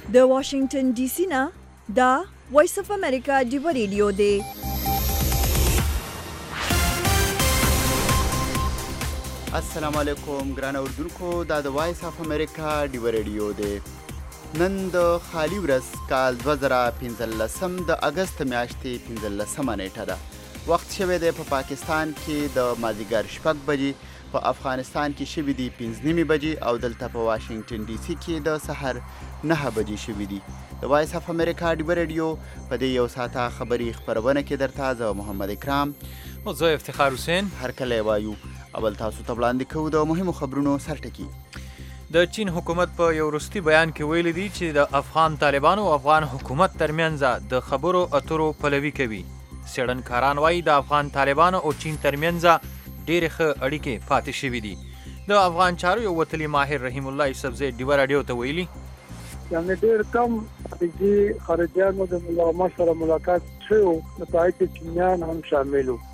د واشنگټن ډي سي نه دا وایس اف امریکا ډیو ریډیو دی. السلام علیکم ګران اوردونکو، دا د وایس اف امریکا ډیو ریډیو دی. نن د خالی ورځ کال 2015 د اگست میاشتې 15مه نیټه ده. وخت شوی دی په پاکستان کې د مازدیګر 6 بجې، په افغانستان کې شوي دي 5 بجې او دلته په واشنگټن ډي سي کې د سحر 9 بجې شوي دي. د وایس اف امریکا ډیو ریډیو په دې یو ساعته خبري خپرونه کې درته زه محمد اکرام او زه افتخار حسین هر کله وایو. اول تاسو ته وړاندې کوو د مهمو خبرونو سرټکي. د چین حکومت په یو وروستي بیان کې ویلي دي چې د افغان طالبانو او افغان حکومت ترمنځ د خبرو اترو پلوي کوي. څېړنکاران وایي د افغان طالبانو او چین ترمنځ ډېرې ښه اړیکې پاتې شوي دي. د افغان چارو یو وتلي ماهر رحیم الله یوسفزی ډیوه راډیو ته ویلي یعنې ډېر کم خارجي خارجیانو د علما سره ملاقات شوی و، په هغې کې چینیان هم شامل وو.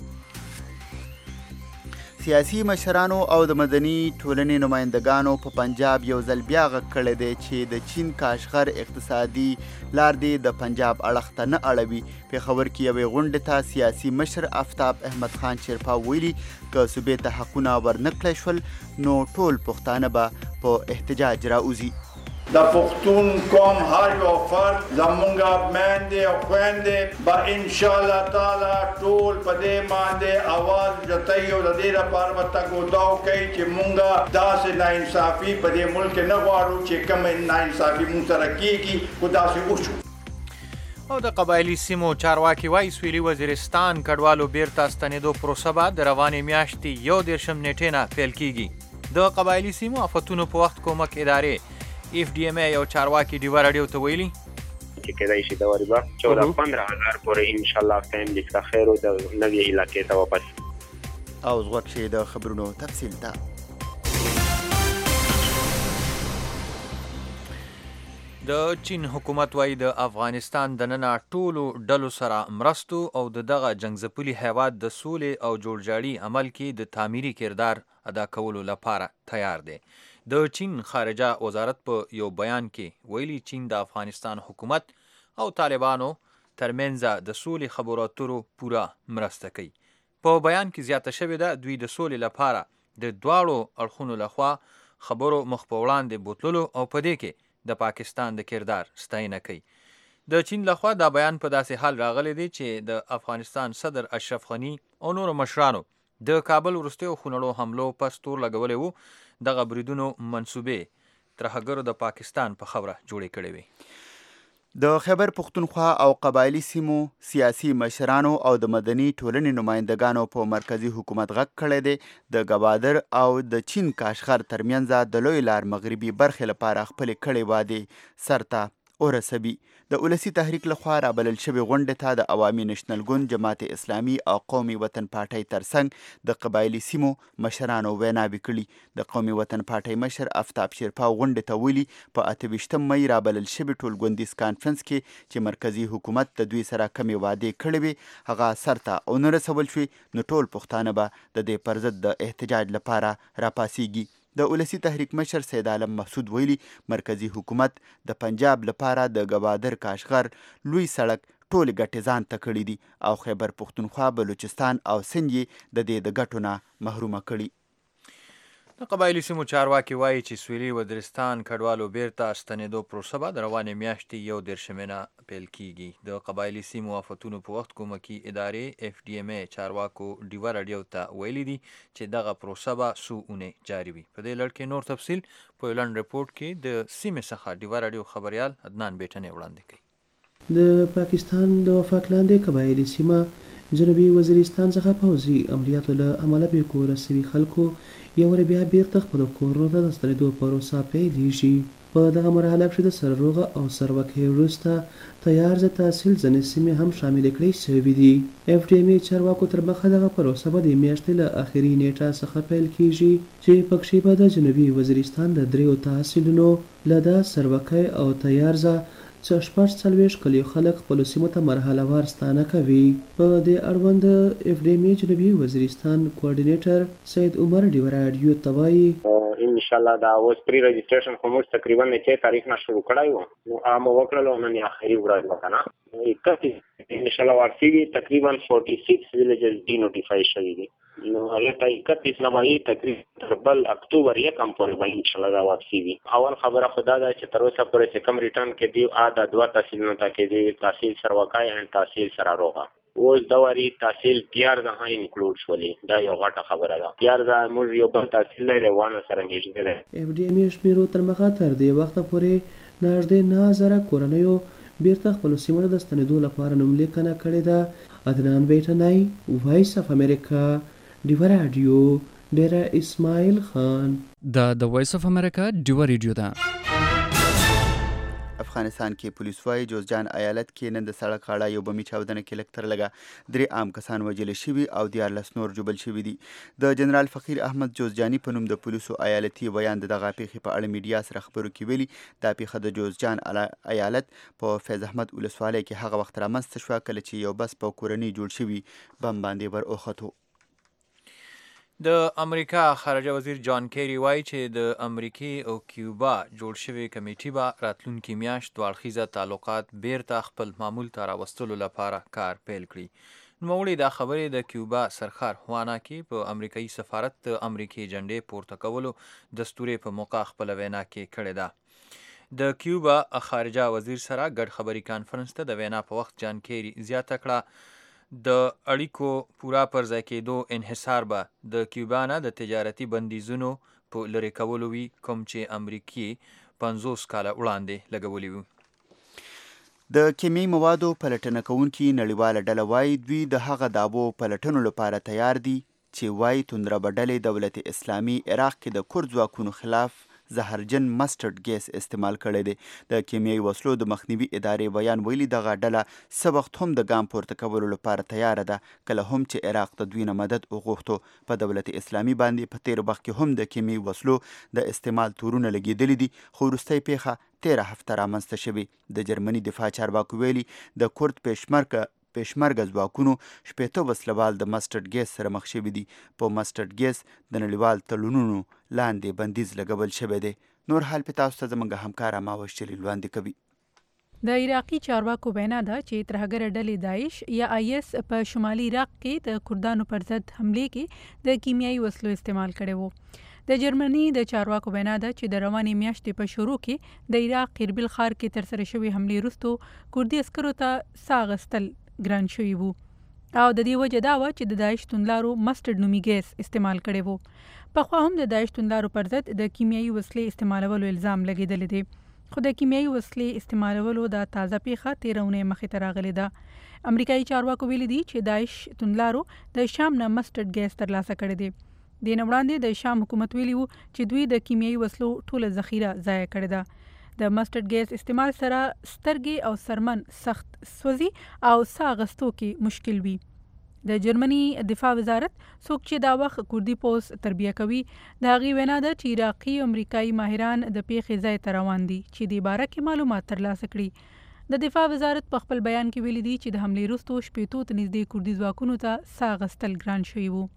سیاسي مشرانو او د مدني ټولنې نمایندګانو په پنجاب یو ځل بیا غږ کړی دی چې د چین کاشغر اقتصادي لار دی د پنجاب اړخ ته نه اړوي. پېښور کې یوې غونډې ته سیاسي مشر آفتاب احمد خان شیرپا ویلي که صوبې ته حقونه ورنکړی شول نو ټول پښتانه به په احتجاج راوځي. د پښتون قوم هر یو فرد زمونږ میندې او خویندې به انشاءالله تعالی ټول په دې باندې اواز جوتوي او د دې لپاره به تګ کوي چې مونږ داسې ناانصافي په دې ملک نه غواړو چې کومه ناانصافي مونږ سره کېږي، خو داسې وشو. او د قبایلي سیمو چارواکي وایي سویلي وزیرستان کډوالو بیرته ستنېدو پروسه به د روانې میاشتې 11 نیټې نه پیل کېږي. د قبایلي سیمو افتونو په وخت کومک ادارې FDMA یو چارواکي ډیوه راډیو ته ویلي چې کېدای شي د وریبا 14-15 پورې انشاءالله فیملی څخه خیر او د نوې علاقې ته واپس. او زغوک شي د خبرونو تفصیل ته. د چین حکومت وایي د افغانستان دننه ټولو ډلو سره مرستو او دغه جنګ ځپلي هیواد د سولې او جوړجاړي عمل کې د تعمیري کردار ادا کولو لپاره تیار دی. د چین خارجه وزارت په یو بیان کې ویلي چین د افغانستان حکومت او طالبانو ترمنځ د سولې خبرو اترو پوره مرسته کوي. په بیان کې زیاته شوې ده دوی د سولې لپاره د دواړو اړخونو لخوا خبرو مخ په وړاندې بوتللو او په دې کې د پاکستان د کردار ستاینه کوي. د چین لخوا دا بیان په داسې حال راغلی دی چې د افغانستان صدر اشرف غني او نورو مشرانو د کابل وروستیو خونړو حملو پس تور لګولی وو. دغه بریدونو منصوبې ترهګرو د پاکستان په خبره جوړې کړې وي. د خیبر پښتونخوا او قبایلي سیمو سیاسي مشرانو او د مدني ټولنې نمایندګانو په مرکزی حکومت غږ کړی دی د ګبادر او د چین کاشغر ترمنځ د لوی لار مغربي برخې لپاره خپلې کړې وعدې سرته ورسوي. د ولسي تحریک لخوا رابلل شوې غونډې ته د عوامي نشنل ګوند، جماعت اسلامي او قومي وطن پارټۍ ترڅنګ د قبایلي سیمو مشرانو ویناوې کړي. د قومي وطن پارټۍ مشر آفتاب شیرپا غونډې ته ویلي په 28 مې رابلل شوي ټولګوندیز کانفرنس کې چې مرکزي حکومت د دوی سره کمې وعدې کړې وي هغه سرته ونه رسول شوي نو ټول پښتانه به د دې پر ضد د احتجاج لپاره راپاڅیږي. د ولسي تحریک مشر سید عالم محسود ویلي مرکزی حکومت د پنجاب لپاره د ګبادر کاشغر لوی سړک ټولې ګټې ځان ته کړي دي او خیبر پښتونخوا، بلوچستان او سند یې د دې د ګټو نه محرومه کړي. د قبایلي سیمو چارواکي وایي چې سویلي وزیرستان کډوالو بیرته ستنېدو پروسه به د روانې میاشتې 11 نه پیل کېږي. د قبایلي سیمو افتونو په وخت کومکي ادارې FDMA چارواکو ډیوه راډیو ته ویلي دي چې دغه پروسه به څو اونۍ جاري وي. په دې لړ کې نور تفصیل په یو لنډ رپورټ کې د سیمې څخه ډیوه راډیو خبریال عدنان بیټنې وړاندې کوي. د پاکستان د وفاق لاندې قبایلي سیمه جنوبي وزیرستان څخه پوځي عملیاتو له امله بې کوره سوي خلکو یو وارې بیا بیرته خپلو کورونو ته د ستنېدو پروسه پیلېږي. په دغه مرحله کښې د سرروغه او سروکۍ وروسته تیار ضد تحصیل ځینې سیمې هم شاملې کړې شوي دي. FDMA چارواکو تر مخه دغه پروسه به د میاشتې له اخري نیټه څخه پیل کېږي چې پکښې به د جنوبي وزیرستان د 3 تحصیلونو له د سروکۍ او تیار ځای څه 46 کلیو خلک خپلو سیمو ته مرحله وار ستانه کوي. په دې اړوند FDMA جنوبي وزیرستان کوارډینیټر سید عمر ډیوه راډیو ته وایي ان شاء الله دا اوس پری رجسټریشن خو موږ تقریبا 9 تاریخ نه شروع کړای وو نو عام وکړلو نن اخري ورځ وکنه 31 ان شاء الله ورسیږي تقریبا 46 ویلیجز ډی نوټیفای شوي دي نو هغه ته 31 نمایي تقریبا بل اکتوبر یې کم پورې به ان شاء الله دا واپسیږي. اول خبره خدا دا چې تر اوسه پورې چې کم ریټرن کې دی دا دوه تحصیلونه ته کې دي تحصیل سروکای او تحصیل سراروغه اوس دا وری تحصیل تیار ده انکلود شولې دا یو غټه خبره ده تیار ده موږ یو بل تحصیل لري وانه سره نږدې ده. اف ډي ام شمیرو تر مخه تر دې وخت پورې نږدې 9000 کورنیو بیرته خپل سیمه د ستنېدو لپاره نوملیکنه کړې ده. عدنان بیٹنای وایس اف امریکا ډیوه رادیو ډیره اسماعیل خان د وایس اف امریکا ډیوه رادیو ده. افغانستان کې پولیس وايي جوزجان ایالت کې نن د سړک غاړه یو بمي چاودنه کې لږ تر لږه 3 عام کسان وژل شوي او 14 نور ژوبل شوي دي. د جنرال فقیر احمد جوزجاني په نوم د پولیسو ایالتي بیان دغه پیښې په اړه میډیا سره خبرو کې ویلي دا پیښه د جوزجان ایالت په فیض احمد ولسوالۍ کې هغه وخت رامنځته شوه کله چې یو بس په کورنۍ جوړ شوي بم باندې ور اوختو. د امریکا خارجه وزیر جان کیری وایي چې د امریکې او کیوبا جوړ شوی کمیټې به راتلونکي میاشت دوه اړخیزه تعلقات بیرته خپل معمول ته راوستلو لپاره کار پیل کړي. نوموړي دا خبرې د کیوبا سرخار هوانا کې په امریکایي سفارت د امریکې جنډې پورته کولو دستوري په موقع خپله وینا کې کړې ده. د کیوبا خارجه وزیر سره ګډ خبري کانفرنس ته د وینا په وخت جان کیری زیاته کړه د اړیکو پورا پر ځای کېدو انحصار به د کیوبا نه د تجارتي بندیزونو په لرې کولو وي کوم چې امریکې 50 کاله وړاندې لګولي وو. د کیمیاوي موادو پلټنه کوونکي نړیواله ډله وایي دوی د هغه دابو پلټنو لپاره تیار دي چې وایي توندربه ډلې دولت اسلامي عراق کې د کورد ځواکونو خلاف زهرجن ماسټرډ ګیس استعمال کړی دی. د کیمیاوي وسلو د مخنیوي ادارې بیان ویلي دغه ډله څه وخت هم د ګام پورته کولو لپاره تیاره ده کله هم چې عراق د دوی نه مدد وغوښتو. په دولت اسلامي باندې په تیر وخت کې هم د کیمیاوي وسلو د استعمال تورونه لګېدلي دي خو وروستۍ پیښه 13 هفته رامنځته شوې. د جرمني دفاع چارواکو ویلي د کورد پېشمرګه ځواکونو 80 وسلوال د ماسټرډ ګیس سره مخ شوي دي. په ماسټرډ ګیس د نړیوال تړونونو لاندې بندیز لګول شوی دی. نور حال په تاسو ته زموږ همکار ماوش چلی وړاندې کوي. د عراقي چارواکو وینا ده چې ترهګر ډلې داعش یا IS په شمالي عراق کې د کردانو پر ضد حملې کې د کیمیاوي وسلو استعمال کړي وو. د جرمني د چارواکو وینا ده چې د روانې میاشتې په شروع کې د عراق اربیل ښار کې ترسره شوې حملې وروسته کردي عسکرو ته ساه اخیستل ګران شوي وو او د دې وجه دا وه چې د داعش توندلارو ماسټرډ نومي ګیس استعمال کړی وو. پخوا هم د داعش توندلارو پر ضد د کیمیاوي وسلې استعمالولو الزام لګېدلی دی خو د کیمیاوي وسلې استعمالولو دا تازه پیښه 13 اونۍ مخې ته راغلې ده. امریکایي چارواکو ویلي دي چې داعش توندلارو د شام نه ماسټرډ ګیس ترلاسه کړی دی. د نه وړاندې د شام حکومت ویلي وو چې دوی د کیمیاوي وسلو ټوله ذخیره ضایع کړې ده. د ماسټرډ ګیس استعمال سره سترګې او سرمن سخت سوځي او ساه اخیستو کې مشکل وي. د جرمني دفاع وزارت څوک چې دا وخت کردي پوځ تربیه کوي د هغې وینا ده چې عراقي او امریکایي ماهران د پیښې ځای ته روان دي چې د باره کې معلومات ترلاسه کړي. د دفاع وزارت په خپل بیان کې ویلي دي چې د حملې وروسته 80 ته نږدې کردي ځواکونو ته ساه اخیستل ګران شوي وو.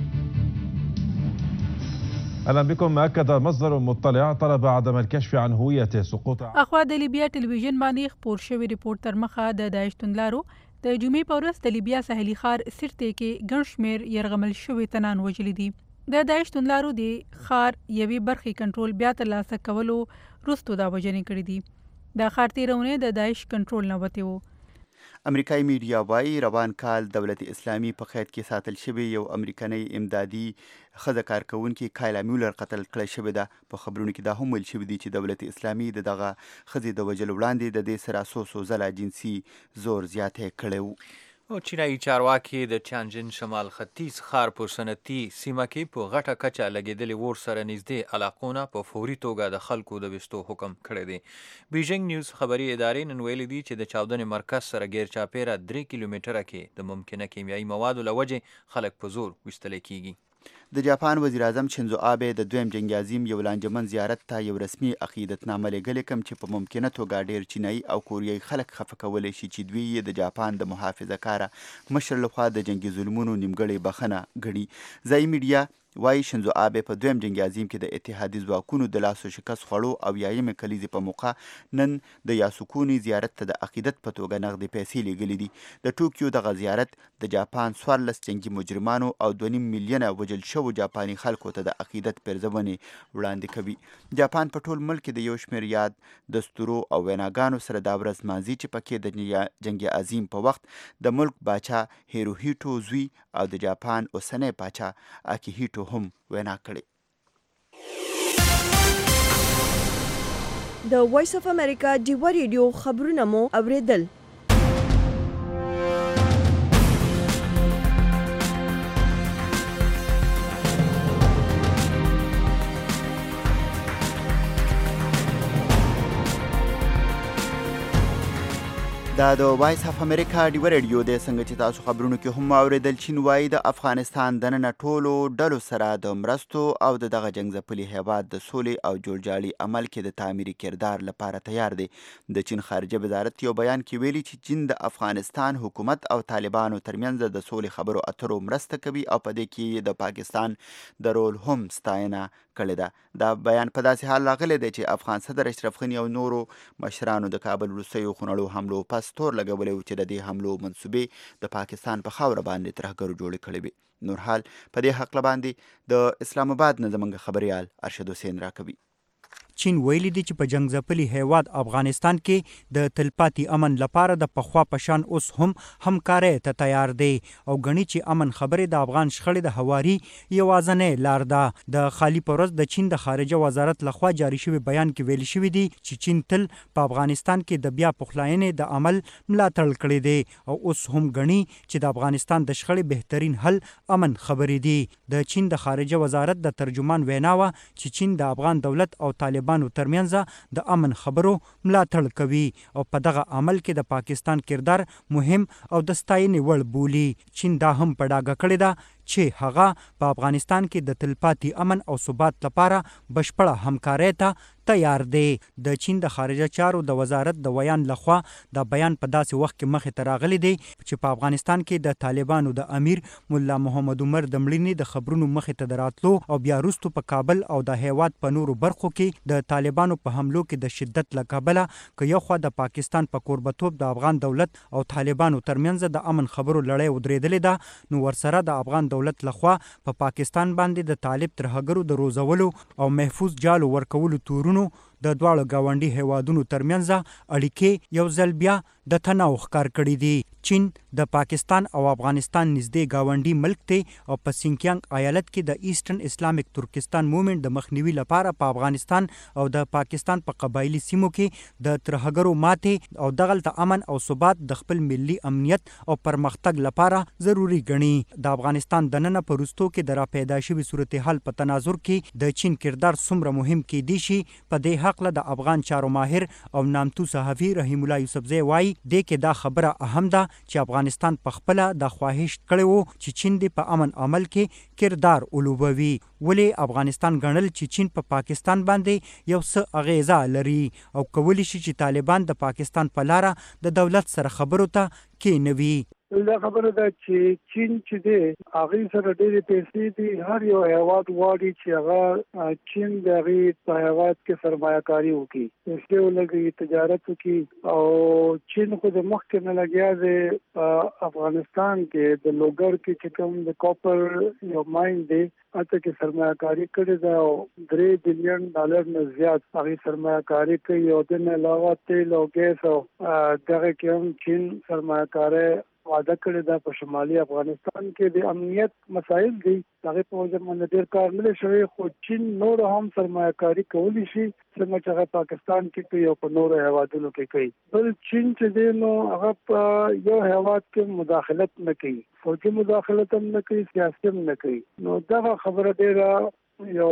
اهلا بكم. اكد مصدر مطلع طلب عدم الكشف عن هوية سقوط اخوا د لیبیا ټلویزیون باندې خپور شوی ریپورت تر مخه د داعش توندلارو د جمعې په ورځ د لیبیا ساحلي ښار سرتې کې ګڼ شمېر یرغمل شوي تنان وژلي دي. د داعش توندلارو د ښار یوې برخې کنټرول بیا ترلاسه کولو وروسته دا وژنې کړي دي. دا ښار تېره اونۍ د داعش کنټرول نه وتی و. امریکایي میډیا وایي روان کال دولت اسلامي په قید کې ساتل شوی یو امریکنی امدادي ښځه کارکوونکې کایلا میولر قتل کړی شوې ده. په خبرونو کې دا هم ویل شوي دي چې دولت اسلامي د دغه ښځې د وژلو وړاندې د دې سره څو ځله جنسي زور زیاتی کړی و. او چینایي چارواکي د چانجن شمال ختیځ ښار په صنعتي سیمه کې په غټه کچه لګېدلې اور سره نږدې علاقونه په فوري توګه د خلکو د ویستو حکم کړی دی. بیجینګ نیوز خبري ادارې نن ویلي دي چې د چاودنې مرکز سره غیر چاپیره 3 کیلومتره کې د ممکنه کیمیاوي موادو له وجې خلک په زور ویستلی کیږي. د جاپان وزیر اعظم شینزو آبه د دویم جنگي عظیم یو لانجمن زیارت ته یو رسمي عقیدتنامه لېږلې کوم چې په ممکنه توګه ډېر چینایي او کوریایي خلک خفه کولی شي چې دوی یې د جاپان د محافظه کاره مشر لخوا د جنگي ظلمونو نیمګړې بخښنه ګڼي. ځایي میډیا وایي شینزو آبه په دویم جنګي عظیم کې د اتحادي ځواکونو د لاسو شکست خوړو او یایمې کلیزې په موقع نن د یاسوکوني زیارت ته د عقیدت په توګه نغدې پیسې لیږلې دي. د ټوکیو دغه زیارت د جاپان 14 جنګي مجرمانو او 2.5 میلیونه وژل شوو جاپاني خلکو ته د عقیدت پرځونې وړاندې کوي. جاپان په ټول ملک کې د یو شمېر یاد دستورو او ویناګانو سره دا ورځ مانځي چې پکې د جنګي عظیم په وخت د ملک باچا هیروهیټو زوی او د جاپان اوسنی باچا اکیهیټو هم وینا کړې. د وایس اف امریکا ډیوه ریډیو خبرونه مو اوریدل. دا د وایس اف امریکا ډیوه ریډیو دی. څنګه چې تاسو خبرونو کې هم اوریدل چین وایي د افغانستان دننه ټولو ډلو سره د مرستو او دغه جنګ ځپلي هیواد د سولې او جوړجاړي عمل کې د تعمیري کردار لپاره تیار دی. د چین خارجه وزارت یو بیان کې ویلي چې چین د افغانستان حکومت او طالبانو ترمنځ د سولې خبرو اترو مرسته کوي او په دې کې د پاکستان د رول هم ستاینه کړې ده. دا بیان په داسې حال راغلی دی چې افغان صدر اشرف غني او نورو مشرانو د کابل وروستیو خونړو حملو پس تور لګولی و چې د دې حملو منصوبې د پاکستان په خاوره باندې ترهګرو جوړې کړې وي. نور حال په دې هکله باندې د اسلام آباد نه زموږ خبریال ارشد حسین راکوي. چین ویلي دی چې په جنگ ځپلي هیواد افغانستان کې د تلپاتې امن لپاره د پخوا پشان اوس هم همکارۍ ته تیار دی او ګڼي چې امن خبرې د افغان شخړې د هواري یوازینۍ لار ده. د خالي په ورځ د چین د خارجه وزارت لخوا جاري شوي بیان کې ویل شوي دي چې چین تل په افغانستان کې د بیا پخلاینې د عمل ملاتړ کړی دی او اوس هم ګڼي چې د افغانستان د شخړې بهترین حل امن خبرې دي. د چین د خارجه وزارت د ترجمان وینا وه چې چین د افغان دولت او طالبانو ترمنځ د امن خبرو ملاتړ کوي او په دغه عمل کې د پاکستان کردار مهم او د ستاینې وړ بولي. چین دا هم په ډاګه کړې ده چې هغه په افغانستان کې د تلپاتې امن او ثبات لپاره بشپړه همکارۍ ته تیار دی. د چین د خارجه چارو د وزارت د ویان لخوا دا بیان په داسې وخت کې مخې ته راغلی دی چې په افغانستان کې د طالبانو د امیر ملا محمد عمر د مړینې د خبرونو مخې ته د راتلو او بیا وروستو په کابل او د هیواد په نورو برخو کې د طالبانو په حملو کې د شدت له کبله که یو خوا د پاکستان په کوربتوب د افغان دولت او طالبانو ترمنځ د امن خبرو لړۍ ودرېدلې ده، نو ورسره د افغان دولت لخوا په پاکستان باندې د طالب ترهګرو د روزولو او محفوظ جالو ورکولو تورونو د دواړو ګاونډي هیوادونو ترمنځ اړیکې یو ځل بیا د تناو ښکار کړي دي. چین د پاکستان او افغانستان نږدې ګاونډي ملک دی او په سینکیانګ ایالت کې د ایسټرن اسلامیک ترکستان موومنټ د مخنیوي لپاره په افغانستان او د پاکستان په قبایلي سیمو کې د ترهګرو ماتې او دغلته امن او ثبات د خپل ملي امنیت او پرمختګ لپاره ضروری ګڼي. د افغانستان دننه په وروستو کې د راپیدا شوي صورتحال په تناظر کې د چین کردار څومره مهم کیدی شي په دې حقله د افغان چارو ماهر او نامتو صحافي رحیم الله یوسفزی وایي دې کې دا خبره اهم ده چې افغانستان په خپله د خواهش کړی و چې چین دې په امن عمل کې کردار ولوبوي. ولې افغانستان ګڼل چې چین په پاکستان باندې یو څه اغیزه لري او کولی شي چې طالبان د پاکستان په لاره د دولت سره خبرو ته کېنوي. دا خبره ده چې چین چې دی هغې سره ډېرې پیسې دي. هر یو هیواد غواړي چې هغه چین د هغې په هیواد کې سرمایه‌کاري وکړي، پیسې ولګوي، تجارت وکړي. او چین خو د مخکې نه لګیا دی په افغانستان کې د لوګر کې چې کوم د کوپر یو ماین دی هلته کې سرمایه‌کاري کړې ده او $3 بلین نه زیات هغې سرمایه‌کاري کوي. او د نه علاوه تیل او ګیس او دغه کې هم چین سرمایه‌کاري وعده کړې ده. په شمالي افغانستان کې د امنیت مسایل دي، هغې په وجه باندې ډېر کار نه دی شوی، خو چین نور هم سرمایه‌کاري کولی شي څنګه چې هغه پاکستان کې کوي او په نورو هیوادونو کې کوي. بل چین چې دی نو هغه په یو هیواد کې مداخلت نه کوي، فوجي مداخلت هم نه کوي، سیاسي هم نه کوي. نو دغه خبره ډېره یو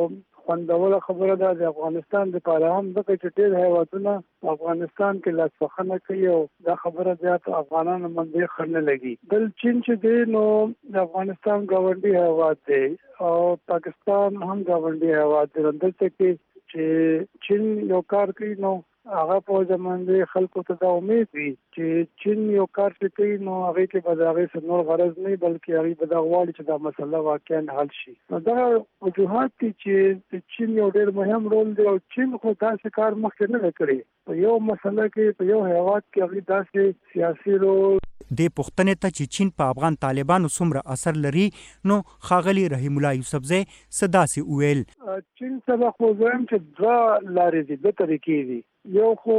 خوندوره خبره ده د افغانستان لپاره هم دغه چې ډېر هیوادونه افغانستان کې لاسوهنه کوي او دا خبره زیات افغانانو باندې خړنه لګي. بل چین چې دی نو د افغانستان ګاونډي هیواد دی او پاکستان هم ګاونډي هیواد دی. دلته کې چې چین یو کار کوي نو هغه په زمانه خلکو ته دا امید وي چې چین یو کار کوي نو هغه کې به هغه څه نور غرض نه بلکې هغه به دا غواړي چې دا مسله واقعا حل شي. نو دا وجوهات دي چې چین یو ډېر مهم رول دی او چین خو داسې کار مخکې نه کړی. په یو مسله کې په یو هیواد کې هغه داسې سیاسي رول د پښتنې ته چې چین په افغان طالبانو څومره اثر لري نو ښاغلي رحیم الله یوسفزی صداسې وویل چین سره خو زم چې دوه لارې دي دوه طریقې دي. یو خو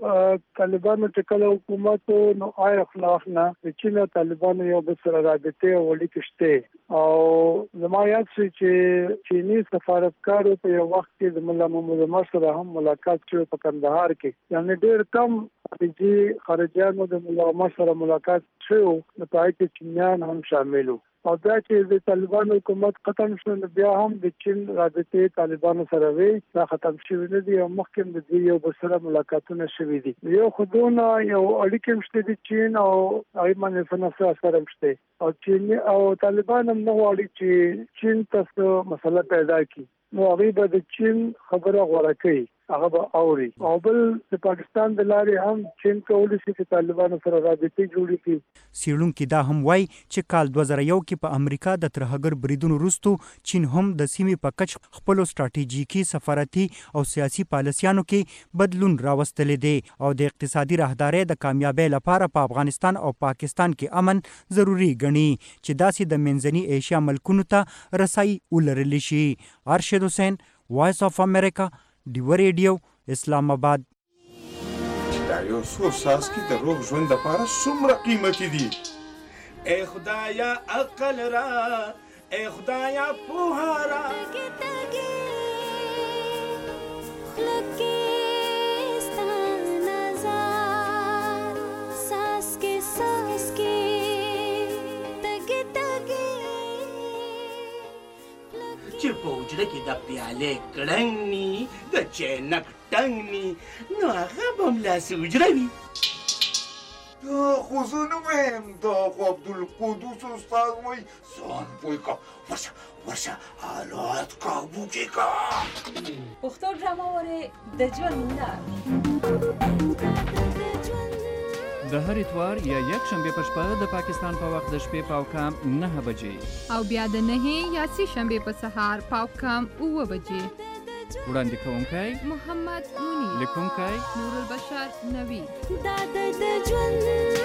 طالبانو چې کله حکومت نو آی خلاف نه چین او طالبانو یو بل سره رابطه او اړیکې شته او زما یاد شي چې چینی سفارتکار په یو وخت کې د مولا محمود عمر سره هم ملاقات شو په کندهار کې. یعنی ډېر کم خارجي خارجيانو د مولا عمر سره ملاقات شو نو پای کې چینیان هم شامل وو. او دا چې د طالبانو حکومت ختم شو بیا هم د چین رابطه طالبانو سره وی دا ختم شوی نه دی او مخکې د دې یو بل سره ملاقاتونه شوي دي. یو خودونه یو اړیکې مشته دي چین او ایمن فنسا سره مشته او چین او طالبان هم نه غواړي چې چین تاسو مسله پیدا کړي نو هغه به د چین خبره غوړه کوي هغه به اوري او بل د پاکستان د لارې هم چین کولی شي چې طالبانو سره رابطه جوړې کړي. څېړونکي دا هم وایي چې کال 2001 کې په امریکا د ترهګر بریدونو وروسته چین هم د سیمې په کچ خپلو سټراټیژیکي سفارتي او سیاسي پالیسیانو کې بدلون راوستلی دی او د اقتصادي راهدارۍ د کامیابۍ لپاره په افغانستان او پاکستان کې امن ضروري ګڼي چې داسې د منځني ایشیا ملکونو ته رسایي ولرلی شي. ارشد حسین، وایس آف امریکا، ډیوه ریډیو، اسلام آباد. دا یو څو څاڅکي د روغ ژوند لپاره څومره قیمتي دي. ای خدایا عقل را، ای خدایا پوهه را. چې په حجره کې د پیالې کړنګ ني د چینک ټنګ ني نو هغه به هملاسې حجره وي. دا خو زه نه وایم دا خو عبدالقدوس استاد وایي ځان پوه که ورشه حالات کابو کې که. پښتو ډرامه وارې د ژوند لار د هر اتوار یا یک شنبه په شپه د پاکستان په وخت د شپې پاو کم 9 بجې او بیا د 9 یا سې شنبه په سهار پاو کم 9 بجې. وړاندې کوونکی محمد منیر، لیکونکی نور البشر نوی. دا د ژوند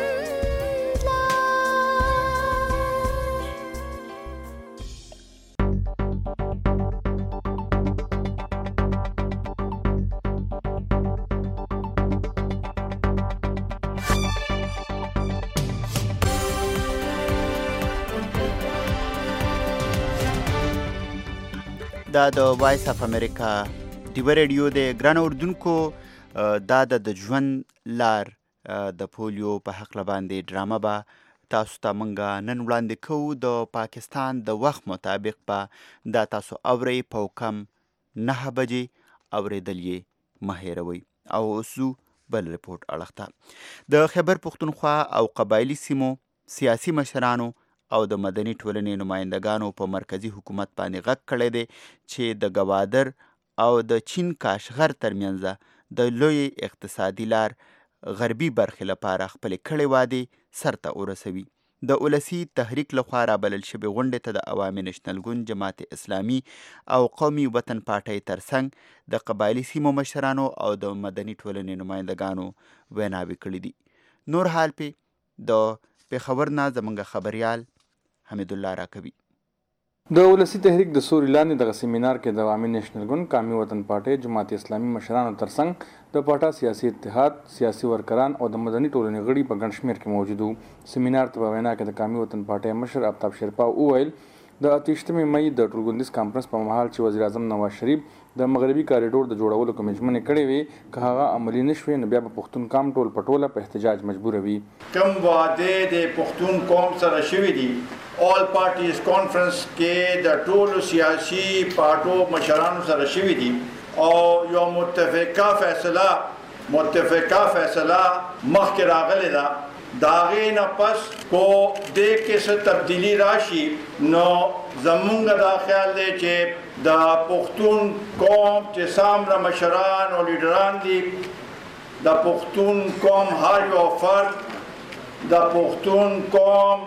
دا د وایس اف امریکا ډیوه ریډیو د ګران اردوونکو دا د ژوند لار د پولیو په حقله باندې ډرامه به تاسو ته موږ نن وړاندې کوو. د پاکستان د وخت مطابق به دا تاسو اورئ په کم 9 بجې اورېدل یې مه هېروئ. او اوس بل رپورټ اړخ ته. د خیبر پښتونخوا او قبایلي سیمو سیاسي مشرانو او د مدني ټولنې نمایندګانو په مرکزی حکومت باندې غږ کړی دی چې د ګوادر او د چین کاشغر ترمنځ د لوی اقتصادي لار غربي برخې لپاره خپلې کړې وعدې سرته ورسوي. د ولسي تحریک لخوا رابلل شوې غونډې ته د عوامي نشنل ګوند، جماعت اسلامي او قومي وطن پارټۍ ترڅنګ د قبایلي سیمو مشرانو او د مدني ټولنې نمایندګانو ویناوې کړې دي. نور حال پې د پېښور نه زموږ خبریال حمید الله راکوي. د ولسي تحریک د سوري لاندې دغه سیمینار کې د عوامي نشنل ګوند، قومي وطن پارټۍ، جماعت اسلامي مشرانو ترڅنګ د پاټا سیاسي اتحاد، سیاسي ورکران او د مدني ټولنې غړي په ګڼ شمېر کې موجود وو. سیمینار ته په وینا کې د قومي وطن پارټۍ مشر آفتاب شیرپا وویل د 28 مئی د ټولګوندیز کانفرنس په مهال چې وزیر اعظم نواز شریف د مغربي کاریډور د جوړولو کوم ژمنې کړې وي که هغه عملي نشوي نو بیا به پښتون قام ټول پټوله په احتجاج مجبور وي. کوم وعده د پښتون قوم سره شوي دي آل پارټیز کانفرنس کې د ټولو سیاسي پارټو مشرانو سره شوي دي او یو متفقه فیصله مخکې راغلې ده. د هغې نه پس کو دې کې څه تبدیلي راشي نو زمونږ دا خیال دی چې د پښتون قوم چې څومره مشران او لیډران دي د پښتون قوم هر یو فرد د پښتون قوم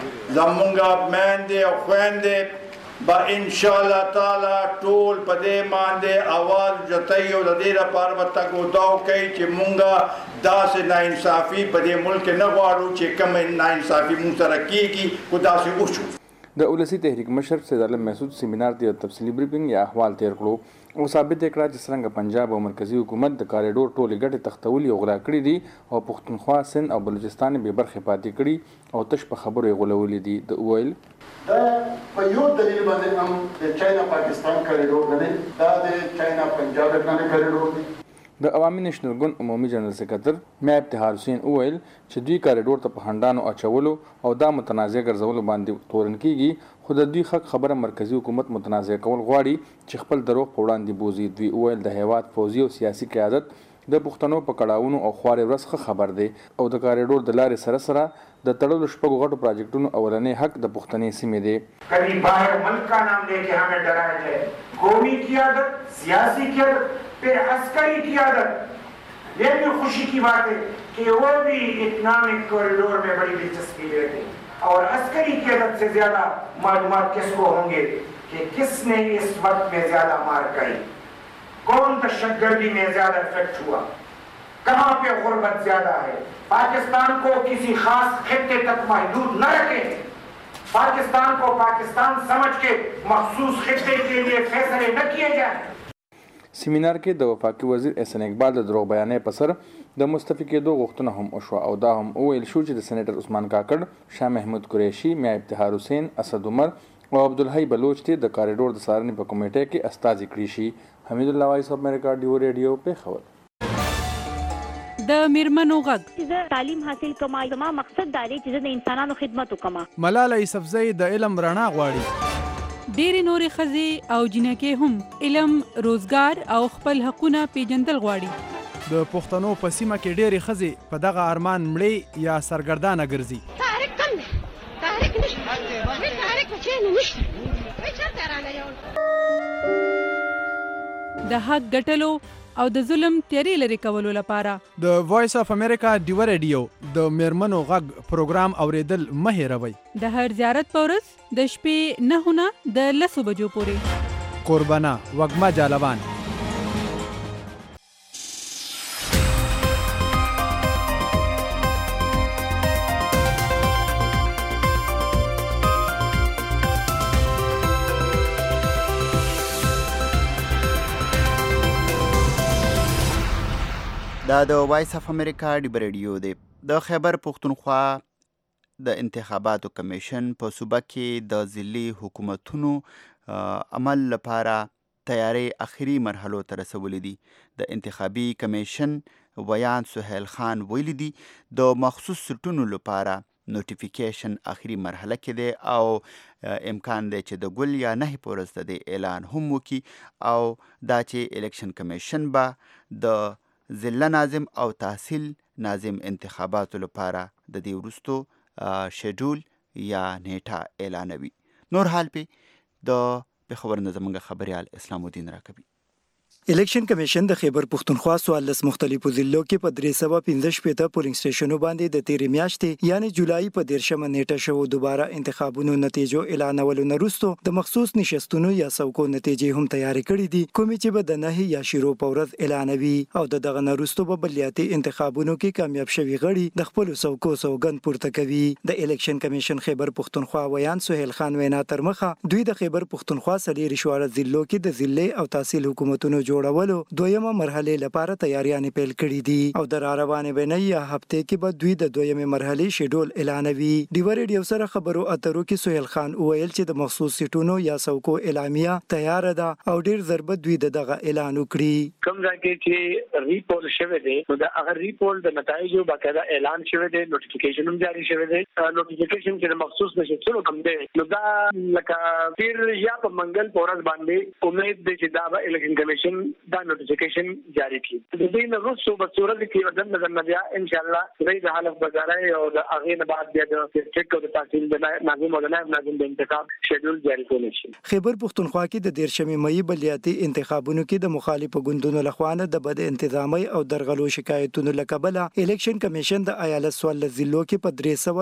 زمونږ میندې او خویندې با ان شاء الله تعالی ټول په دې باندې اواز جوتای او د دې لپاره به تګوداو کوي چې مونږه داسې ناانصافي په دې ملک نه غواړو چې کوم ناانصافي مونږ سره کیږي خو داسې وشو. د ولسی تحریک مشر سید عالم محسود سیمینار ته تفصیلی بریفینګ یا احوال تیر کړو او ثابت کړه چې څنګه پنجاب او مرکزی حکومت د کاریډور ټولې ګټې تختولي او غلا کړې دي او پښتونخوا سند او بلوچستان به برخه پاتې کړي او تش په خبرو غولولې دي. د اویل دا په یو دلیل باندې هم د چاینا پاکستان کاریډور نه دی، دا د چاینا پنجاب اقلیمي کاریډور دی. د عوامي نېشنل ګوند عمومي جنرال سکرټر میا ابتهار حسین وویل چې دوی کاریډور ته په هنډانو اچولو او دا متنازع ګرځولو باندې تورن کیږي خو د دوی حق خبره مرکزی حکومت متنازع کول غواړي چې خپل دروغ په وړاندې بوزي. دوی وویل د هیواد فوزي او سیاسي قیادت د پښتنو په کړاوونو او خوارې ورځ خبر دی او د کاریډور د لارې سره سره د تړلو شپږو غټو پروجیکټونو اولنې حق د پښتنې سیمې دی. کبھی باہر ملک کا نام لے کے ہمیں ڈرایا جائے، قومی قیادت، سیاسی قیادت، پھر عسکری قیادت. یہ بھی خوشی کی بات ہے کہ وہ بھی اکنامک کوریڈور میں بڑی دلچسپی لیتے اور عسکری قیادت سے زیادہ معلومات کس کو ہوں گے کہ کس نے اس وقت میں زیادہ مار کھائی، کون دہشتگردی میں زیادہ افیکٹ ہوا، کہاں پہ غربت زیادہ ہے. پاکستان کو کسی خاص خطے تک محدود نہ رکھیں، پاکستان کو پاکستان سمجھ کے مخصوص خطے کے لیے فیصلے نہ کیے جائیں. سیمینار کې د وفاقي وزیر احسان اقبال د دروغ بیانې په سر د مستفي کېدو غوښتنه هم وشوه او دا هم وویل شو چې د سېنیټر عثمان کاکړ، شاه محمود قریشي، میا ابتهار حسین، اسد عمر او عبدالحی بلوچ ته د کاریډور د څارنې په کمیټه کې استازي کړي شي. حمید الله وایس اف امریکا ډیو ریډیو پیښور. د میرمنو غږ زه تعلیم حاصل کوم، زما مقصد دا دی چې د انسانانو خدمت وکړم. ملاله یوسفزۍ د علم رڼا غواړي. ډېرې نورې ښځې او جنکې هم علم، روزګار او خپل حقونه پیژندل غواړي. د پښتنو په سیمه کې ډېرې ښځې په دغه ارمان مړې یا سرګردانه ګرځي. تحریک کم دی، تحریک نشته، تحریک په چینو نشته، چېرته راغلی. د حق ګټلو او د ظلم تیارې لرې کولو لپاره د وایس اف امریکا ډیو ریډیو د میرمنو غږ پروګرام اوریدل مه هېروئ. د هر زیارت په ورځ د شپې 9 نه د 10 بجو پورې. قربانه وږمه جالبان. دا د وایس اف امریکا ډیو ریډیو دی. د خیبر پښتونخوا د انتخاباتو کمیشن په صوبه کې د ضلعي حکومتونو عمل لپاره تیاری اخري مرحلو ته رسولې دي. د انتخابي کمیشن ویان سهیل خان ویلي دي د مخصوص سټونو لپاره نوټیفیکیشن اخري مرحله کې دی او امکان دی چې د ګل یا نه پورسته د اعلان هم وکي او دا چې الیکشن کمیشن به د ضلع ناظم او تحصیل ناظم انتخاباتو لپاره د دې وروستو شیډول یا نیټه اعلانوي. نور حال په د پیښور نه زموږ خبریال اسلام الدین راکوي. الیکشن کمیشن د خیبر پښتونخوا 14 مختلفو ضلعو کې په 315 پولینګ سټیشنونو باندې د تیرې میاشتې یعنی جولای په 13 نیټه شو دوباره انتخابونو نتیجو اعلانولو نه وروسته د مخصوص نشستونو یا څوکو نتیجې هم تیاری کړې دي، کومې چې به د 9 یا شروع په ورځ اعلانوي او دغه نه وروسته په بلیاتي انتخابونو کې کامیاب شوي غړي د خپل څوکو سوګند پورته کوي. د الیکشن کمیشن خیبر پښتونخوا ویان سهیل خان وینا تر مخه دوی د خیبر پښتونخوا 4 ضلعو کې د ضلع او تحصیل حکومتونو جوړولو دویمه مرحله لپاره تیاریانې پیل کړې دي او د روانې بیني یا هفته کې به دوی د دویمه مرحله شیډول اعلانوي. ډیو ریډیو سره خبرو اترو کې سهیل خان وویل چې د مخصوص سیټونو یا څوکو اعلامیه تیار ده او ډیر ضربت دوی دغه اعلان وکړي. کوم ځای کې چې ریپورټ شوی دی نو دا هغه ریپورټ د نتایجو باقاعده اعلان شوی دی، نوټیفیکیشن هم جاری شوی دی. نوټیفیکیشن چې مخصوص نشو کوم دی نو دا لکه پیر یا په منګل پورز باندې امید دی چې دا به الیکشن کمیشن دا نوټیفیکیشن جاری کړي. د دې نه وروسته به صورت کې بدن بیا ان شاء الله د حالت بازارای او د هغه نه بعد بیا د ډسټریکټ او د تحصیل د ناظم او د نائب ناظم د انتخاب شیډول جاری کول شي. خیبر پښتونخوا کې د 13 مې بلدیاتي انتخابونو کې د مخالفو ګوندونو لخوا د بد انتظامی او درغلو شکایتونو لکبله الیکشن کمیشن د ایالت سوال ضلعو کې په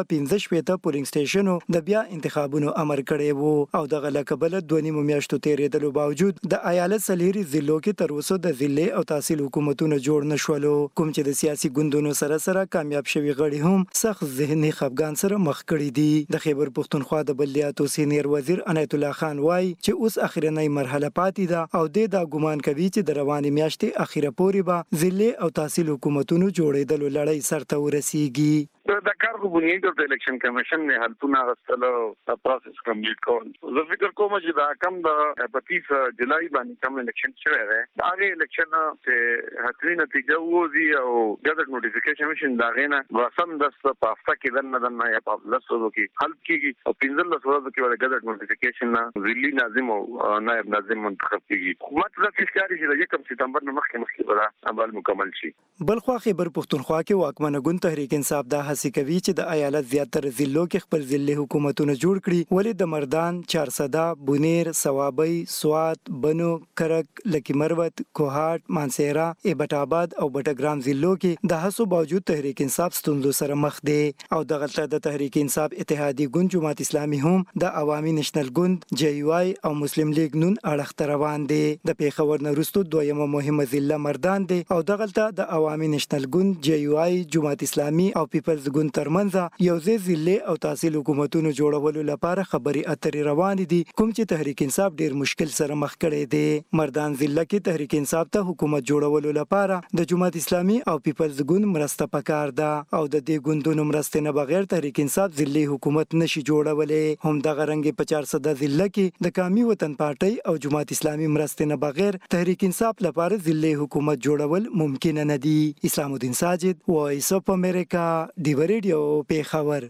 315 پولینګ سټیشنو د بیا انتخابونو امر کړی وو او د لکبله 2 میاشتو تیرېدلو باوجود د ایالت سلیری ضلعو کې تر اوسه د ضلع او تحصیل حکومتونو جوړ نشولو، کوم چې د سیاسي ګوندونو سره کامیاب شوی غړي هم سخت ذهني خفګان سره مخ کړي دي. د خیبر پښتونخوا د بلدیاتو سینیر وزیر عنایت الله خان وایي چې اوس اخرنۍ مرحله پاتې ده او د دا ګمان کوي چې د روانې میاشتې اخیره پورې به ضلع او تحصیل حکومتونو جوړېدلو لړۍ سرته ورسیږي. د کار خو بنیاد د الیکشن کمیشن نه حالتونه غوښتل او پروسس کمپلیټ کول. زه فکر کوم چې دا کم د 25 جولای باندې کوم الیکشن شوی دی دا غي الیکشن ته حتمی نتیجه وځي او ګذر نوټیفیکیشن مشن دا غینه رسم د په هفته کې دنه یا په لاسو کې حل کیږي او 15 ورځې کې ول ګذر نوټیفیکیشن نه ضلعي ناظم او نائب ناظم منتخب کیږي. حکومت د فشکاري چې د 1 سپتمبر نه مخکې به عمل مکمل شي. بلخوا خیبر پښتونخوا کې واکمنه ګوند تحریک انصاف د هڅې کوي چې د ایالت زیاتره ضلعو کې خپل ضلعي حکومتونه جوړ کړي، ولې د مردان، چارسده، بونیر، سوابي، سوات، بنو، کرک، لکی مروت، کوهاټ، مانسهره، ایبټ آباد او بټګرام ضلعو کې د هڅو باوجود تحریک انصاف ستونزو سره مخ دی او دغه د تحریک انصاف اتحادی ګوند جماعت اسلامي هم د عوامي نېشنل ګوند JUI او مسلم لیگ نون اړخ روان دي. د پیښور نه وروسته دویمه مهمه ضلع مردان دي او دغه د عوامي نېشنل ګوند JUI جماعت اسلامي او پیپلز ګوند ترمنځ یو ځای ضلع او تحصیل حکومتونو جوړولو لپاره خبري اترې روان دي، کوم چې تحریک انصاف ډیر مشکل سره مخ کړي دي. مردان ضلع کې تحریک انصاف ته حکومت جوړولو لپاره د جماعت اسلامي او پیپلز ګوند مرسته پکار ده او د دې ګوندونو مرسته نه بغیر تحریک انصاف ضلعي حکومت نشي جوړولای. هم دغه رنګ په 400 ضلع کې د قومي وطن پارټي او جماعت اسلامي مرسته نه بغیر تحریک انصاف لپاره ضلعي حکومت جوړول ممکن نه دي. اسلام الدین ساجد، وایس اف امریکا، ډیو ریډیو پیښور.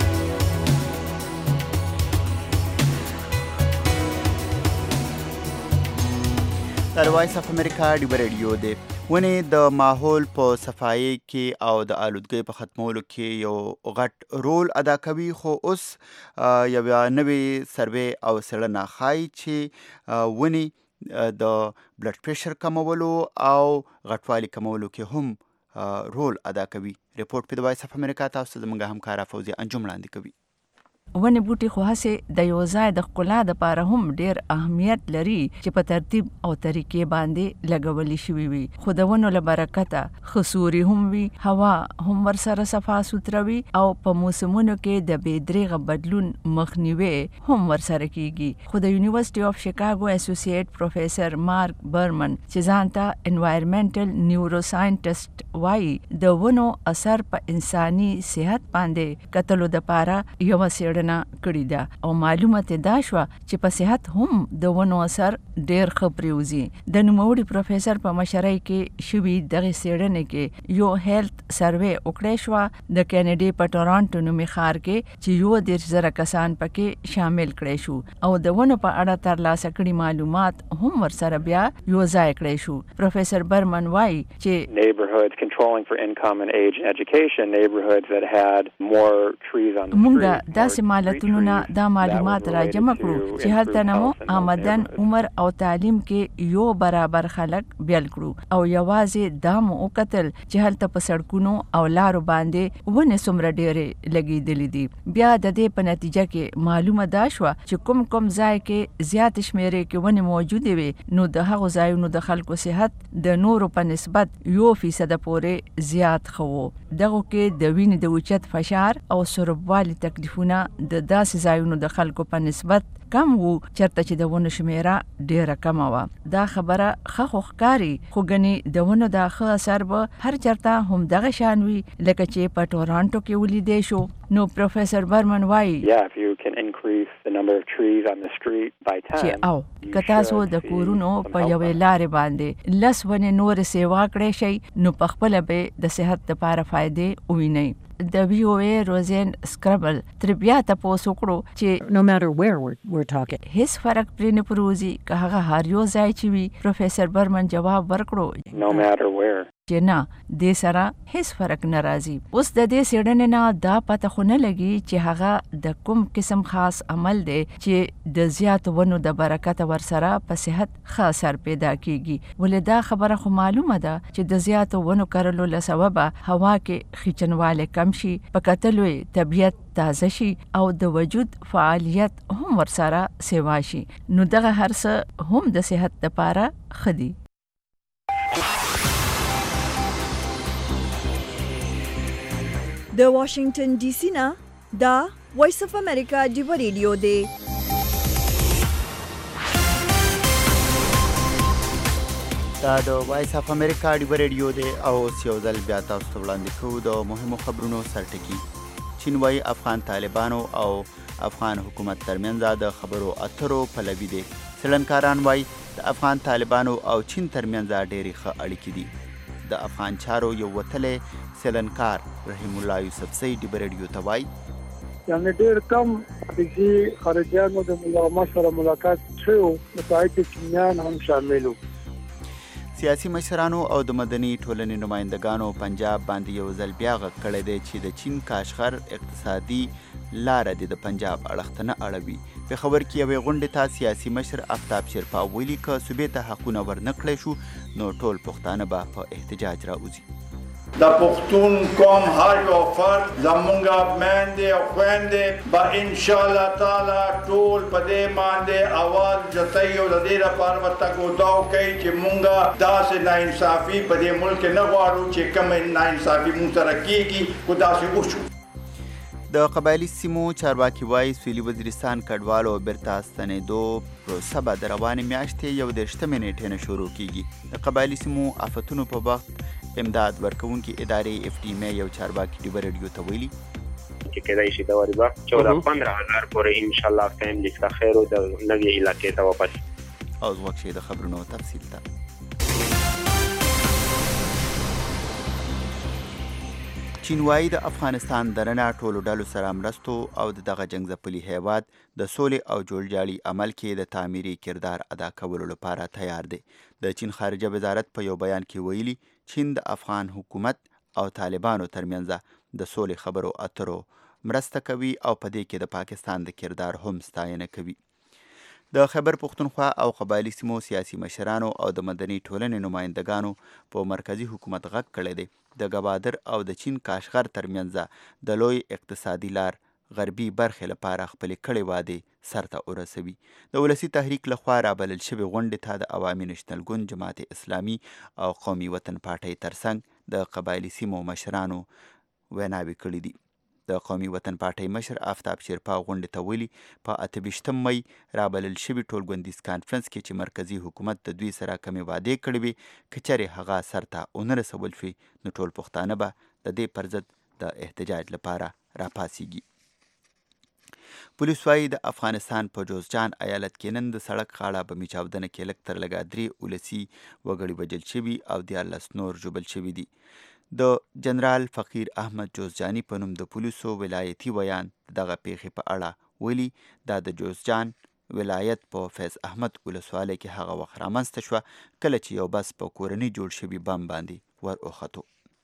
د وایس اف امریکا ډیو ریډیو دی. ونې د ماحول په صفایي کې او د آلودګۍ په ختمولو کې یو غټ رول ادا کوي، خو اوس یو نوې سروې او څېړنه ښایي چې ونې د بلډ پریشر کمولو او غټوالي کمولو کې هم رول ادا کوي. ریپورت په د وایس اف امریکا تاسو ته زموږ همکاره فوزیه انجم وړاندې کوي. ونې بوټي خو هسې د یو ځای د ښکلا دپاره هم ډیر اهمیت لري چې په ترتیب او طریقې باندې لګولي شوي وي، خو د ونو له برکته ښه سوري هم وي، هوا هم ورسره صفا سوتره وي او په موسمونو کې د بې دریغه بدلون مخنیوی هم ورسره کیږي. خو د یونیورسټي اف شیکاګو اسوسییټ پروفیسر مارک برمن چې ځان ته انوایرمنټل نیوروساینټسټ وایي د ونو اثر په انساني صحت باندې کتلو دپاره یوه څېړنه کړې ده او معلومات دا شوه چې په صحت هم د ونو اثر ډیر ښه پرېوځي. د نوموړي پروفیسر په مشرۍ کې شوي دغې څېړنې کې یو هیلت سروې وکړی شوه د کینیډې په ټورانټو نومي ښار کې چې 10,000 کسان پکې شامل کړی شو او د ونو په اړه ترلاسه کړي معلومات هم ورسره بیا یو ځای کړی شو. پروفیسر برمن وایي چې neighborhoods controlling for income and age and education, neighborhoods that had more trees on the street. داسې مالتونو نه دا معلومات را جمع کړو چې هلته نه مو آمدن، عمر او تعلیم کې یو برابر خلک بیل کړو او یوازې دا مو وکتل چې هلته په سړکونو او لارو باندې ونې څومره ډېرې لګېدلې دي. بیا د دې په نتیجه کې معلومه دا شوه چې کوم ځای کې زیات شمېرې کې ونې موجودې وي نو د هغو ځایونو د خلکو صحت د نورو په نسبت 1% پورې زیات ښه و. دغو کې د وینې د اوچت فشار او سربوالي تکلیفونه د داسې ځایونو د خلکو په نسبت کم وو چرته چې د ونو شمیره ډیره کم وه. دا خبره ښه ښکاري خو ګنې د ونو دا ښه اثر به هر چرته هم دغه شان وي لکه چې په ټورانټو کې ولیدی شو. نو پروفیسر برمن وایي چې او که تاسو د کورونو په یوې لارې باندې 10 ونې نور سیوا کړی شئ نو په خپله به د صحت لپاره فایدې ووینئ. د VOA روزین سکربل تر بیا تاسو وکړو چې no matter where we're talking هیڅ فرق پرې نه پروزي که هغه هر یو ځای چې وي. پروفیسر برمن جواب ورکړو no matter where چې نه دې سره هیڅ فرق نه راځي. اوس د دې څېړنې نه دا پته خو نه لګي چې هغه د کوم قسم خاص عمل دی چې د زیاتو ونو د برکته ورسره په صحت ښه اثر پیدا کیږي. ولې دا خبره خو معلومه ده چې د زیاتو ونو کرلو له سببه هوا کې خیچنواله کم شي، په کتلو طبیعت تازه شي او د وجود فعالیت هم ورسره سیوا شي. نو دغه هر څه هم د صحت لپاره ښه دي. د واشنگټن ډي سي نه دا وایس اف امریکا ډیو ریډیو دی. دا د وایس اف امریکا ډیو ریډیو دی او یو ځل بیا تاسو ته وړاندې کوو د مهمو خبرونو سرټکی. چین وايي افغان طالبانو او افغان حکومت ترمنځ د خبرو اترو پلوي دي. سلنکاران وايي د افغان طالبانو او چین ترمنځ ډېرې ښه اړیکې دي. د افغان چارو یو وتلی سلنکار رحیم الله یوسفزی ډیو ریډیو ته وایي یعنې ډېر کم د خارجیانو د ملامت سره ملاقات شوی و، متعهد چینیان هم شامل وو. سیاسي مشرانو او د مدني ټولنې نمایندګانو پنجاب باندې یو ځل بیا غږ کړی دی چې د چین کاشغر اقتصادي لاره د پنجاب اړخ ته نه اړوي. پېښور کې یوې غونډې ته سیاسي مشر آفتاب شیرپا ویلي که صوبې ته حقونه ورنه کړی شو نو ټول پښتانه به په احتجاج راوځي. د پښتون قوم هر یو فرد زمونږ میندې او خویندې به انشاءالله تعالی ټول په دې باندې اواز جوتوي او د دې لپاره به تګ او کوي چې مونږ داسې ناانصافي په دې ملک نه غواړو چې کومه ناانصافي مونږ سره کېږي خو داسې وشو. د قبایلي سیمو چارواکي وایي سویلي وزیرستان کډوالو بیرته ستنېدو پروسه به د روانې میاشتې 21 نیټې نه شروع کیږي. د قبایلي سیمو آفتونو په وخت امداد ورکوونکي ادارې FDMA یو چارواکي ډیو ریډیو ته ویلي چې کېدای شي د وریبا 14-15,000 پورې ان شاء الله فیملیز کا خیر او د نوې علاقې ته واپس. او وخت شي د خبرونو تفصیل ته. چین وايي د افغانستان درنه ټولو ډلو سره مرستو او دغه جنګ ځپلي هیواد د سولې او جوړجاړي عمل کې د تعمیري کردار ادا کولو لپاره تیار دی. د چین خارجه وزارت په یو بیان کې ویلي چین د افغان حکومت او طالبانو ترمنځ د سولې خبرو اترو مرسته کوي او په دې کې د پاکستان د کردار هم ستاینه کوي. د خیبر پښتونخوا او قبایلي سیمو سیاسي مشرانو او د مدني ټولنې نمایندګانو په مرکزی حکومت غږ کړی دی د ګبادر او د چین کاشغر ترمنځ د لوی اقتصادي لار غربي برخې لپاره خپلې کړې وعدې سرته ورسوي. د ولسي تحریک لخوا رابلل شوې غونډې ته د عوامي نشنل ګوند، جماعت اسلامي او قومي وطن پارټۍ ترڅنګ د قبایلي سیمو مشرانو ویناوې کړې دي. د قومي وطن پارټۍ مشر آفتاب شیرپا غونډې ته ویلي په 28 می رابلل شوي ټولګوندیز کانفرنس کې چې مرکزی حکومت د دوی سره کمې وعدې کړې وي که چېرې هغه سرته ونه رسول شي نو ټول پښتانه به د دې پر ضد د احتجاج لپاره راپاڅیږي. پولیس وايي د افغانستان په جوزجان ایالت کې نن د سړک غاړه بمي چاودنه کې لږ تر لږه 3 ولسي وګړي وژل شوي او 14 نور ژوبل شوي دي. د جنرال فقیر احمد جوزجاني په نوم د پولیسو ولایتي ویان دغه پیښې په اړه ویلي دا د جوزجان ولایت په فیض احمد ولسوالۍ کې هغه وخت رامنځته شوه کله چې یو بس په کورنۍ جوړ شوي بم باندې ور وختو.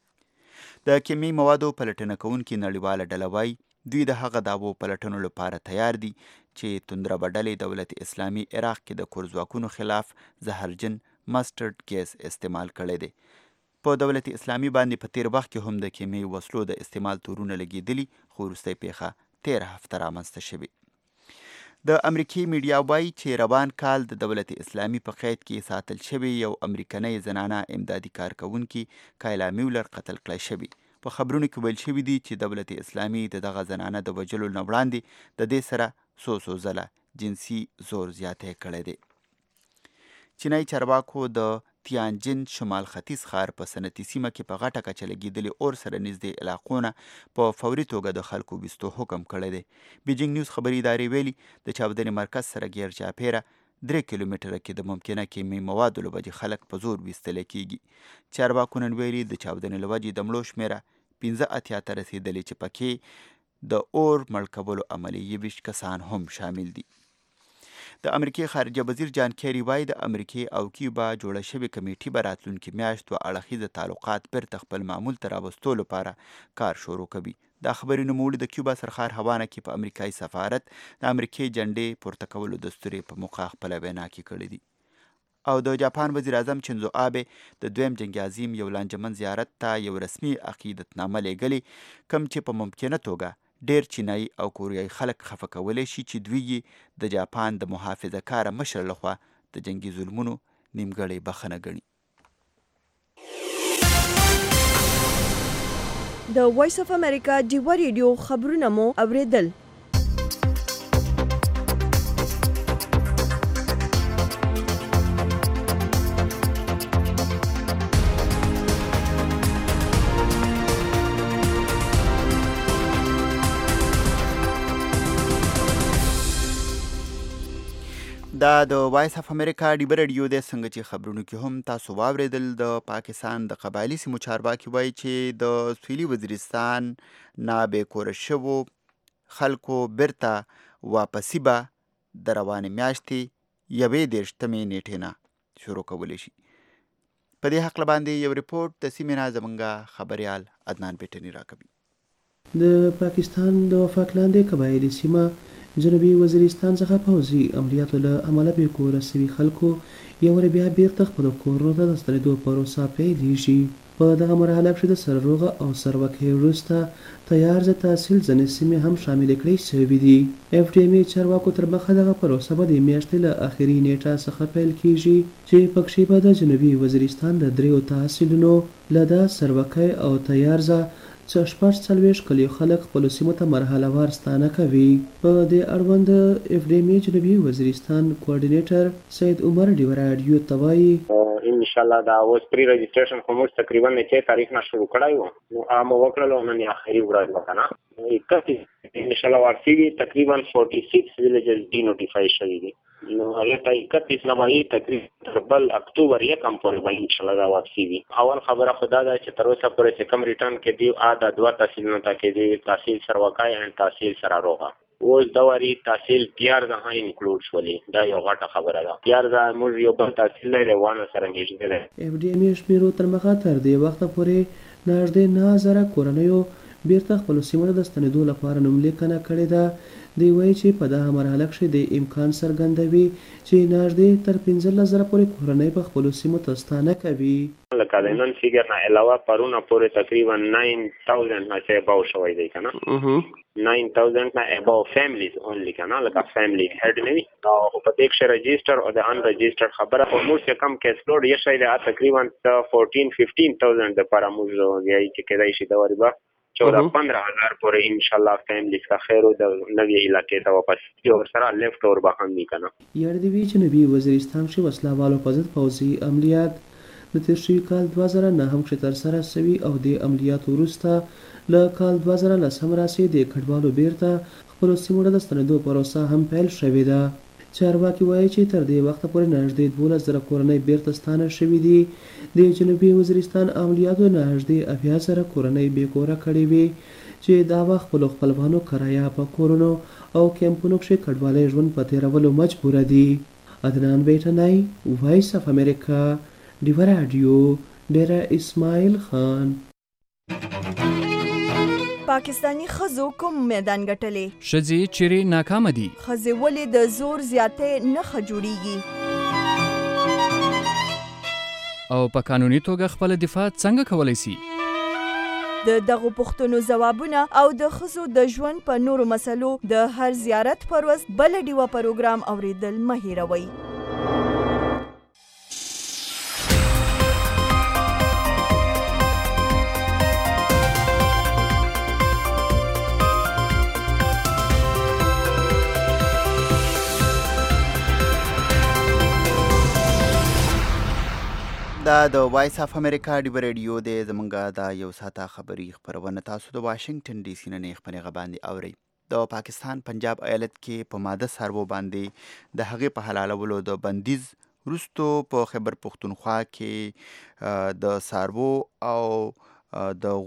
د کیمیاوي موادو پلټنه کوونکي نړیواله ډله وایي دوی د هغه دعوو پلټنو لپاره تیار دي چې توندربه ډلې دولت اسلامي عراق کې د کورځواکونو خلاف زهرجن ماسټرډ ګیس استعمال کړی دی. په دولت اسلامي باندې په تیر وخت کې هم د کیمیاوي وسلو د استعمال تورونه لګېدلي خو وروستۍ پیښه 13 هفته رامنځته شوې. د امریکې میډیا وایي چې روان کال د دولت اسلامي په قید کې ساتل شوی یو امریکنۍ زنانه امدادي کارکوونکي کایلا میولر قتل کړی شوی. په خبرونو کې ویل شوي دي چې دولت اسلامي د دغه زنانه د وژلو نه وړاندې د دې سره څو ځله جنسي زور زیاتی کړی دی. چینایي چارواکو د تیانجن شمال ختیځ ښار په صنعتي سیمه کې په غټه کچه لګېدلي اور سره نږدې علاقونه په فوري توګه د خلکو ویستو حکم کړی دی. بیجینګ نیوز خبري ادارې ویلي د چاودنې مرکز سره ګیر چاپیره 3 کیلومتره کې د ممکنه کیمیاوي موادو له وجې خلک په زور ویستلی کېږي. چارواکو نن ویلي د چاودنې له وجې د مړو شمېره 15 ته رسېدلې چې پکې د اور مړ کولو عملې 21 کسان هم شامل دي. د امریکې خارجه وزیر جان کیری وایي د امریکې او کیوبا جوړه شوې کمیټې به راتلونکي میاشت 2 اړخیزه تعلقات بیرته خپل معمول ته راوستو لپاره کار شروع کوي. دا خبرې نوموړي د کیوبا سرخار هوانه کې په امریکایي سفارت د امریکې جنډې پورته کولو دستورې په موقع خپله وینا کې کړې دي. او د جاپان وزیر اعظم چنزو آبې د دویم جنګ عظیم یو لانجمن زیارت ته یو رسمي عقیدتنامه لیږلې کوم چې په ممکنه توګه ډیر چینایي او کوریایي خلک خفه کولی شي چې دوی یې د جاپان د محافظه کاره مشر لخوا د جنګي ظلمونو نیمګړې بخښنه ګڼي. د وایس اف امریکا ډیوه ریډیو خبرونه مو اوریدل. دا د وایس اف امریکا ډیوه ریډیو دی. څنګه چې خبرونو کې هم تاسو واورېدل د پاکستان د قبایلي سیمو چارواکي وایي چې د سویلي وزیرستان نه بېکوره شوو خلکو بیرته واپسي به د روانې میاشتې 21 نیټې نه شروع کولی شي. په دې هکله باندې یو ریپورټ د سیمې نه زموږ خبریال عدنان پیټني راکوي. د پاکستان د فاکلاندې قبایلي سیمه جنوبي وزیرستان څخه پوځي عملیاتو له امله بېکوره سوي خلکو یو وارې بیا بیرته خپلو کورونو ته د ستنېدو پروسه پیلېږي. په دغه مرحله کښې د سرروغه او سروکۍ وروسته تیار ضد تحصیل ځینې سیمې هم شاملې کړې شوي دي. اف ډي ایم ای چارواکو تر مخه دغه پروسه به د میاشتې له اخري نیټه څخه پیل کېږي چې پکښې به د جنوبي وزیرستان د 3 تحصیلونو له دا سروکۍ او تیارزه چې 46 کلیو خلک خپلو سیمو ته مرحله وار ستانه کوي. په دې اړوند د اف ډي ایم ای جنوبي وزیرستان کوارډینیټر سید عمر ډیوه راډیو ته وایي ان شاء الله دا اوس پری رجسټریشن خو موږ تقریبا 9 تاریخ نه شروع کړای وو. نو عام وکړلو نن اخري ورځ وکنه 31 ان شاء الله ورسیږي. تقریبا 46 ویلیجز ډي نوټیفای شوي دي. نو هغه ته 31 نمبر تقریبا بل اکتوبر 1 پورې به ان شاء الله دا ورسیږي. اول خبره خدا دا چې تر اوسه پورې چې کم ریټرن کې دی دا 2 تحصیلونو ته کې دی تحصیل سروکای او تحصیل سراروغه. اوس دا وری تحصیل پیارزه هم انکلوډ شولې. دا یو غټه خبره ده. پیارزه موږ یو بل تحصیل لري وانه سره نږدې ده. اف ډي ایم ای شمیرو تر مخه تر دې وخته پورې نږدې 9000 کورنیو بیرته خپلو سیمو ته د ستنېدو لپاره نوملیکنه کړې ده. دوی وایي چې په دغه مرحله کښې د امکان څرګندوي چې نږدې تر 15000 پورې کورنۍ په خپلو سیمو ته ستانه کوي. لکه د نن فیګر نه علاوه پرونه پورې تقریبا 9000 نه چې اباو شوی دی که نه 9000 نه اباو فیملیز اونلی که نه لکه فیملی هیډ نه وي. خو په دې کښې رجسټر او د ان رجسټر خبره خو موږ چې کم کیس لوډ یې شی دی تقریبا 14-15,000 دپاره موږ وایي چې کیدای شي د وارې به 14-15,000 پورې انشاءالله فیملیز کا خیر د نوې علاقې ته واپس یو سره لیفټ اور به هم وي که نه. یاد دې وي چې جنوبي وزیرستان کښې وسله والو په ضد پوځي عملیات د تېر شوي کال 2009 کښې ترسره شوي او د عملیاتو وروسته له کال 2010 راهیسې د کډوالو بیرته خپلو سیمو ته د ستنېدو پروسه هم پیل شوې ده. چارواکي وایي چې تر دې وخته پورې نږدې 12,000 کورنۍ بیرته ستانه شوي دي. د جنوبي وزیرستان عملیاتو نږدې 80,000 کورنۍ بېکوره کړې وي چې دا وخت خپلو خپلوانو کرایه په کورونو او کیمپونو کښې کډوالۍ ژوند په تېرولو مجبوره دي. عدنان بیټنی وایس اف امریکا ډیوه راډیو ډیره اسماعیل خان. پاکستانی ښځو کوم میدان ګټلې؟ ښځې چیرې ناکامه دي؟ ښځې ولې د زور زیاتۍ نښه جوړیږي؟ او په قانوني توګه خپله دفاع څنګه کولی سي؟ د دغو پوښتنو ځوابونه او د ښځو د ژوند په نورو مسلو د هر زیارت پر ورځ بله ډیوه پروګرام اوریدل مه هیروئ. دا د وایس اف امریکا ډیو ریډیو د زمونږه دا یو ساته خبري خبرونه تاسو د واشنگټن ډي سي نه خبري باندې اوري. د پاکستان پنجاب ایالت کې په ماده سارو باندې د هغې په حلالولو د بندیز وروستو په خیبر پختونخوا کې د سارو او د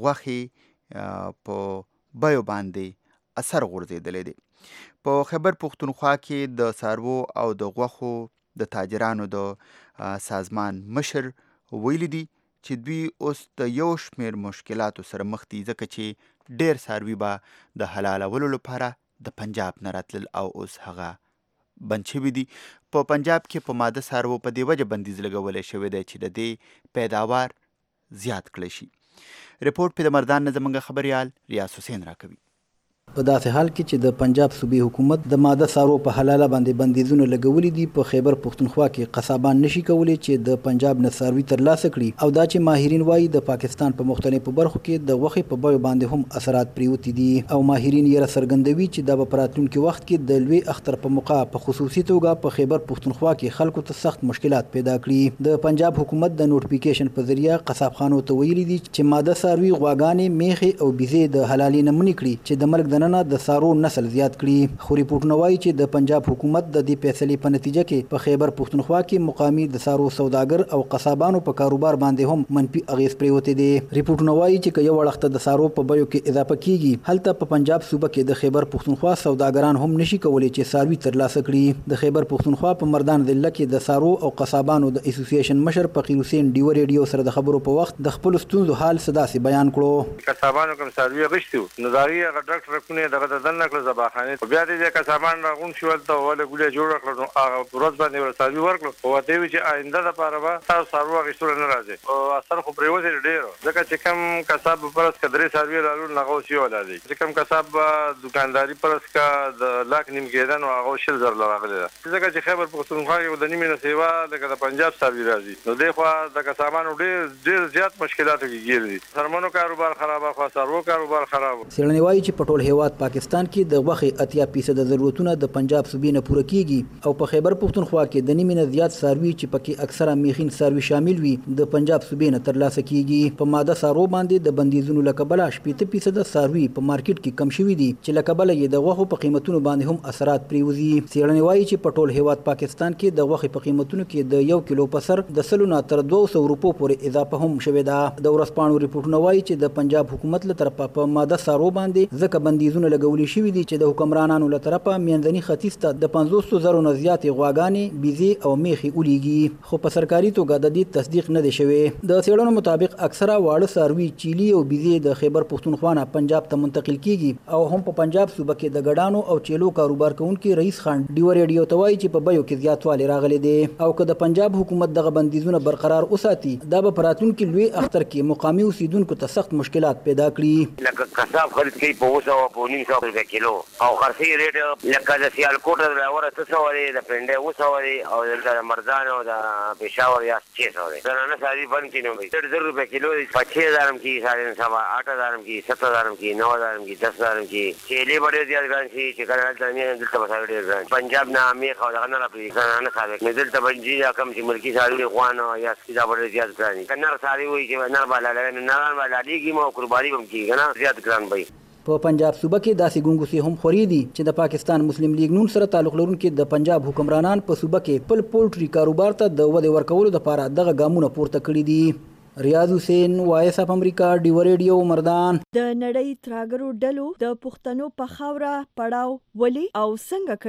غوښې په بیو باندې اثر غورځېدلی دی. په خیبر پختونخوا کې د سارو او د غوښو د تاجرانو د سازمان مشر ویلی دي چې دوی اوس د یو شمیر مشکلاتو سره مخ دي، ځکه چې ډیر څاروي به د حلالولو لپاره د پنجاب نه راتلل او اوس هغه بند شوي دي. په پنجاب کې په ماده څاروو په دې وجه بندیز لګولی شوی دی چې د دې پیداوار زیات کړی شي. رپورټ په د مردان نه زموږ خبریال ریاض حسین راکوي. په داسې حال کې چې د پنجاب صوبې حکومت د ماده سارو په حلاله باندې بندیزونه لګولي دي، په خیبر پختونخوا کې قصابان نشي کولی چې د پنجاب نه څاروي ترلاسه کړي، او دا چې ماهرین وایي د پاکستان په مختلفو برخو کې د غوښې په بیو باندې هم اثرات پریوتي دي، او ماهرین یې څرګندوي چې دا به په راتلونکي وخت کې د لوی اختر په موقع په خصوصي توګه په خیبر پختونخوا کې خلکو ته سخت مشکلات پیدا کړي. د پنجاب حکومت د نوټیفیکیشن په ذریعہ قصابخانو ته ویلي دي چې ماده ساروي غواګانې میخې او بیزې د حلالې نه منې کړي چې د ملک دننه د سارو نسل زیات کړي. خو ریپورټونه وایي چې د پنجاب حکومت د دې فیصلې په نتیجه کې په خیبر پختونخوا کې مقامي د سارو سوداګر او قصابانو په کاروبار باندې هم منفي اغیز پریوتی دي. ریپورټونه وایي چې که یو وخت د سارو په بیو کې اضافه کیږي، هلته په پنجاب صوبه کې د خیبر پختونخوا سوداګران هم نشي کولی چې ساروي ترلاسه کړي. د خیبر پختونخوا په مردان ضلع کې د سارو او قصابانو د اسوسییشن مشر فقیر حسین ډیو ریډیو سره د خبرو په وخت د خپل ستونزو حال صداسي بیان کړو. قصابانو کوم ساروي غشتو نو داغي ډاکټر کونه دغه د نکله زباخانه بیا دې قصابان راغون شو ته ولا ګولې جوړ کړو هغه ورځ باندې ور ساروي ورکړو او ته وی چې آینده د پاره به تاسو سارو غشتو نه راځي او اثر خو پریوځي ډیرو، ځکه چې کوم قصاب پرس کډري ساروي رالو نغو سی ولادي، چې کوم قصاب دکانداري پرس کا د لاک نیم کېدن او هغه شل زر لراغله، ځکه چې خیبر پختونخوا کې د نیمه سیوا د پنجاب ساروي راځي، نو د خو د قصابانو ډیر زیات مشکلاتو کې ګیري، سرمنو کاروبار خراب، خو سارو کاروبار خراب. سیړنی وایي چې په ټول هیواد پاکستان کې د غوښې 80% ضرورتونه د پنجاب صوبې نه پوره کیږي، او په خیبر پختونخوا کې د نیمه نه زیات ساروي چې پکې اکثره میخین ساروي شامل وي د پنجاب صوبې نه ترلاسه کیږي. په ماده سارو باندې د بندیزونو لکبله 80% ساروي په مارکیټ کې کم شوي دي، چې لکبله یې د غوښو په قیمتونو باندې هم اثرات پریوزي. سیړنی وایي چې په ټول هیواد پاکستان کې د غوښې په قیمتونو کې د 1 کیلو په سر د 100 نه تر 200 روپو پورې اضافه هم شوې ده. د ورځپاڼو ریپورټونه وایي چې د پنجاب حکومت له طرفه په ماده سارو باندې ځکه بندیزونه لګولي شوي دي چې د حکمرانانو له طرفه منځني ختیځ ته د 500,000 نه زیاتې غواګانې، بیزې او میخې ولیږي، خو په سرکاري توګه د دې تصدیق نه دی شوی. د څېړنو مطابق اکثره واړه څاروي چیلي او بیزې د خیبر پختونخوا نه پنجاب ته منتقل کیږي، او هم په پنجاب صوبه کې د ګډانو او چیلو کاروبار کوونکي رئیس خان ډیو ریډیو ته وایي چې په بیو کې زیاتوالی راغلی دی، او که د پنجاب حکومت دغه بندیزونه برقرار وساتي، دا به په راتلونکي لوی اختر کې مقامي اوسیدونکو ته سخت مشکلات پیدا کړي. لکه قصاب خرید کوي په 200 روپے کیلو او خرڅي ریټ لکه د سیالکوټ د اوره 300 دی، د پنده 200 دی، او د مردان او د پېښور یا 600 دی. دا نه ساري بند کینو وي 100 روپے کیلو 5000 کی ساري سوا 8000 کی 7000 کی 9000 کی 10000 کی چيلي بڑے زیات ګران شي چې کله د دلته وسایل ډیر ګران پنجاب نه میخ او دغه نه راځي نه ساري دلته بنجي کم چې ملکی ساري خوان یا سیدا بڑے زیات ګران کنه ساري وي چې نه بالا نه بالا دیږي مو قرباني بم کیږي نه زیات ګران وي. په پنجاب صوبه کې داسې ګونګوسې هم خوري دي چې د پاکستان مسلم لیگ نون سره تعلق لرونکي د پنجاب حکمرانان په صوبه کې خپل پولټري کاروبار ته د ودې ورکولو لپاره دغه ګامونه پورته کړي دي. ریاض حسین، وایس اف امریکا، ډیو ریډیو، مردان. د نړۍ تراګرو ډلو د پښتنو په خاوره پړاو ولي او څنګه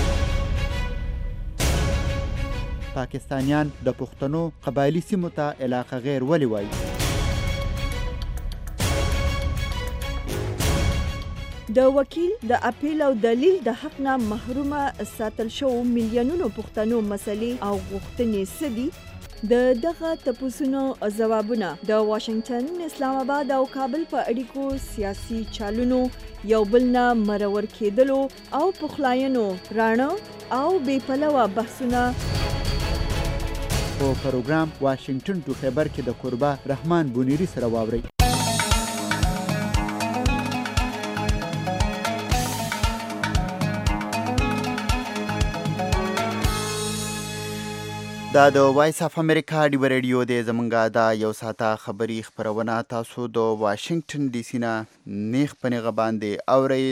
کړي؟ پاکستانیان د پښتنو قبایلی سیمو ته علاقه غیر ولي وایي؟ د وکیل د اپیل او دلیل د حق نه محرومه ساتل شو میلیونونو پښتنو مسلې او غوښتنې سدي؟ د دغه تپوسونو ځوابونه د واشنگټن، اسلام آباد او کابل په اړیکو سیاسي چالونو یو بل نه مرور کېدلو او پخلاینو راڼه او بې پلوه بحثونه په پروګرام واشنگټن ټو خیبر کې د قربا رحمان بونیری سره واورئ. دا د وایس اف امریکا ډیو ریډیو دی. زمونږه دا یو ساعته خبري خپرونه تاسو د واشنگټن ډي سي نه نیغ په نیغه باندې اورئ.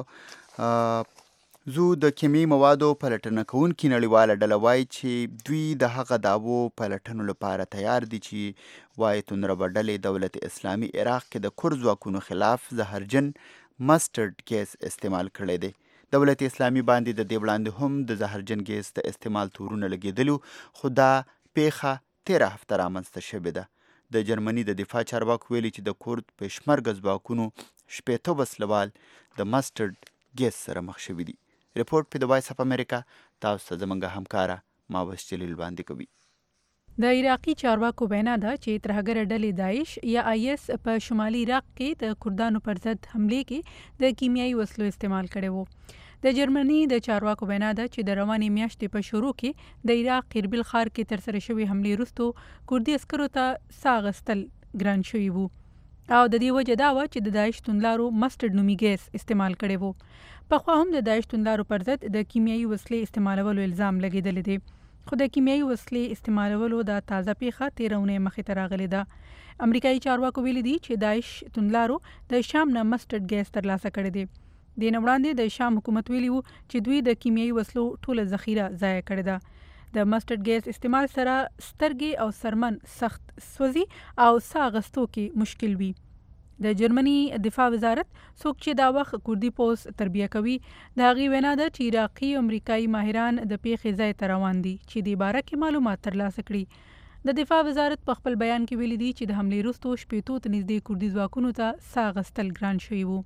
زو د کیمیاوي موادو پلټنه کوونکي نړیواله ډله وایي چې دوی د هغه دعوو پلټنو لپاره تیار دي چې وایي تندربه ډلې دولت اسلامي عراق کې د کور ځواکونو خلاف زهرجن مسټرډ ګیس استعمال کړی دی. دولت اسلامي باندې د دې وړاندې هم د زهرجن ګیس د استعمال تورونه لګېدلي، خو دا پیښه 13 هفته رامنځته شوې ده. د جرمني د دفاع چارواکو ویلي چې د کورد پېشمرګه ځواکونو 80 وسلوال د مسټرډ ګیس سره مخ شوي دي. ریپورټ په د وایس اف امریکا تاسو ته زمونږ همکاره ماوس جلیل وړاندې کوي. د عراقي چارواکو وینا ده چې ترهګر ډلې داعش یا IS په شمالي عراق کې د کردانو پر ضد حملې کې د کیمیاوي وسلو استعمال کړي وو. د جرمني د چارواکو وینا ده چې د روانې میاشتې په شروع کې د عراق اربیل ښار کې ترسره شوې حملې وروسته کردي عسکرو ته ساه اخیستل ګران شوي وو او د دې وجه دا وه چې د داعش توندلارو مسټرډ نومي ګیس استعمال کړی وو. پخوا هم د داعش توندلارو پر ضد د کیمیاوي وسلې استعمالولو الزام لګېدلی دی، خو د کیمیاوي وسلې استعمالولو دا تازه پیښه 13 اونۍ مخې ته راغلې ده. امریکایي چارواکو ویلي دي چې داعش توندلارو د شام نه مسټرډ ګیس ترلاسه کړی دی. دې نه وړاندې د شام حکومت ویلي وو چې دوی د کیمیاوي وسلو ټوله ذخیره ضایع کړې ده. د مسټرډ ګیس استعمال سره سترګې او سرمن سخت سوځي او ساه اخیستو کې مشکل وي. د جرمني دفاع وزارت څوک چې دا وخت کردي پوځ تربیه کوي د هغې وینا ده چې عراقي او امریکایي ماهران د پیښې ځای ته روان دي چې دې باره کې معلومات ترلاسه کړي. د دفاع وزارت په خپل بیان کې ویلي دي چې د حملې وروسته 80 ته نږدې کردي ځواکونو ته ساه اخیستل ګران شوي وو.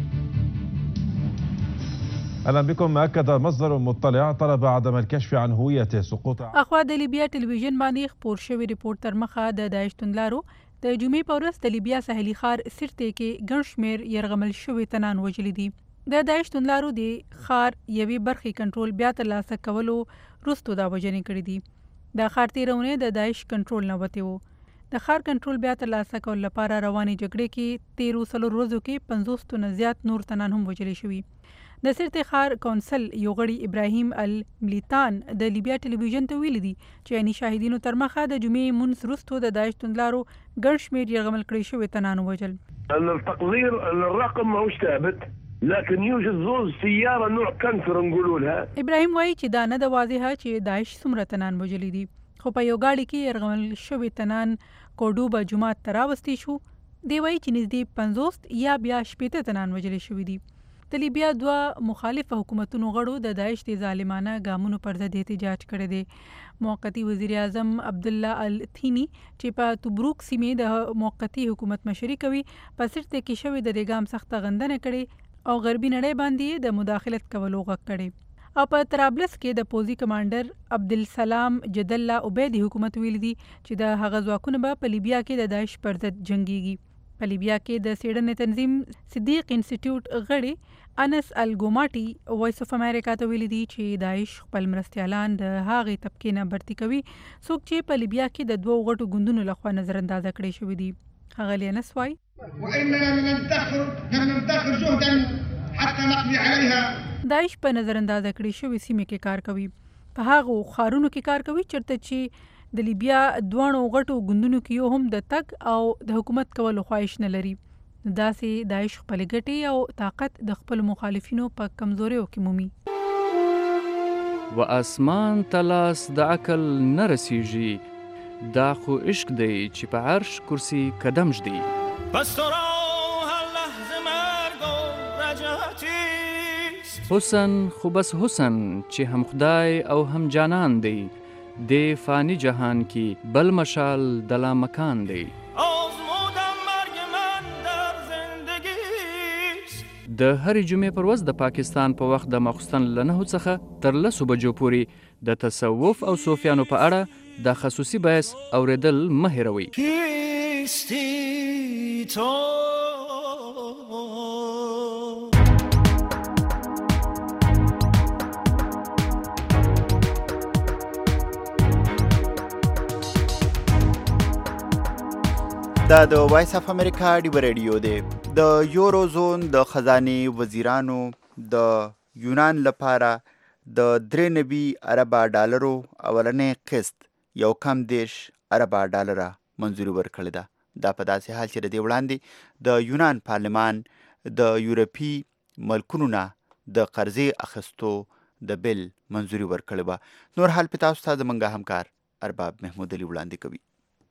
اهلا بكم. اكد مصدر مطلع طلب عدم الكشف عن هوية سقوط اخوا د لیبیا ټلویزیون باندې خپور شوی ریپورت تر مخه د داعش توندلارو د جمعې په ورځ د لیبیا ساحلي ښار سرتې کې ګڼ شمېر یرغمل شوي تنان وژلي دي. د داعش توندلارو د ښار یوې برخې کنټرول بیا ترلاسه کولو وروسته دا وژنې کړي دي. دا ښار 13 اونۍ د داعش کنټرول نه وتی و. د ښار کنټرول بیا ترلاسه کولو لپاره روانې جګړې کې 13 ورځو کې 50 نه زیات نور تنان هم وژلي شوي. د سرتې ښار کونسل یو غړي ابراهیم الملیتان د لیبیا ټلویزیون ته ویلي دي چې عیني شاهدینو تر مخه د جمعې مونځ وروسته د داعش توندلارو ګڼ شمېر یرغمل کړي شوي تنان ووژل. التقدير ان الرقم ماهوش ثابت لكن يوجد زوز سياره نوع كنفر نقولوا لها. ابراهیم وایي چې دا نه د واضحه چې داعش څومره تنان وژلي دي، خو په یو گاډي کې یرغمل شوي تنان کوډوبه جومات ته راوستی شو. دی وایي چې نږدې 50 یا بیا 80 تنان وژلي شوي دي. د لیبیا 2 مخالف حکومتونو غړو د داعش د ظالمانه ګامونو پر ضد احتجاج کړی دی. موقتی وزیر اعظم عبدالله الثینی چې په توبروک سیمې د موقتی حکومت مشري کوي په سرتې کې شوی د دې ګام سخته غندنه کړې او غربي نړۍ باندې د مداخلت کولو غږ کړی. او په طرابلس کې د پوځي کمانډر عبدالسلام جدله عبیدي حکومت ویلي دي چې د هغه ځواکونه به په لیبیا کې د داعش پر ضد جنګيږي. په لیبیا کې د څېړنې تنظیم صدیق انسټیټیوټ غړي انس الګوماټي وایس اف امریکا ته ویلي دي چې داعش خپل مرستیالان د هغې طبقې نه برتي کوي څوک چې په لیبیا کې د 2 غټو ګوندونو لخوا نظر اندازه کړي شوي دي. ښاغلی انس وایي داعش په نظر اندازه کړي شوي سیمې کې کار کوي، په هغو ښارونو کې کار کوي چېرته چې د لیبیا 2 غټو ګوندونو کې یو هم د تګ او د حکومت کولو خواهش نه لري. داسې داعش خپلې ګټې او طاقت د خپل مخالفینو په کمزوریو کې مومي. و اسمان تلاس د عقل نه رسیږي، دا خو عشق دی چې په عرش کرسی قدم ږدي. حسن خو بس حسن چې هم خدای او هم جانان دی، د فانی جهان کې بل مشال د لامکان دی. د هرې جمعې پر ورځ د پاکستان په وخت د ماخوستن له 9 څخه تر 10 بجو پورې د تصوف او صوفیانو په اړه د خصوصي بحث اوریدل مه هېروئ. دا د وایس اف امریکا ډیو ریډیو دی. د یورو زون د خزانې وزیرانو د یونان لپاره د 93 اربه ډالرو اولنې قسط 1.10 اربه ډالره منځوري ورکړې ده. دا په داسې حال چې د دې وړاندې د یونان پارلمان د یورپي ملکونو نه د قرضې اخیستو د بل منځوري ورکړې وه. نور حال په تاسو ته زموږ همکار ارباب محمود علي وړاندې کوي.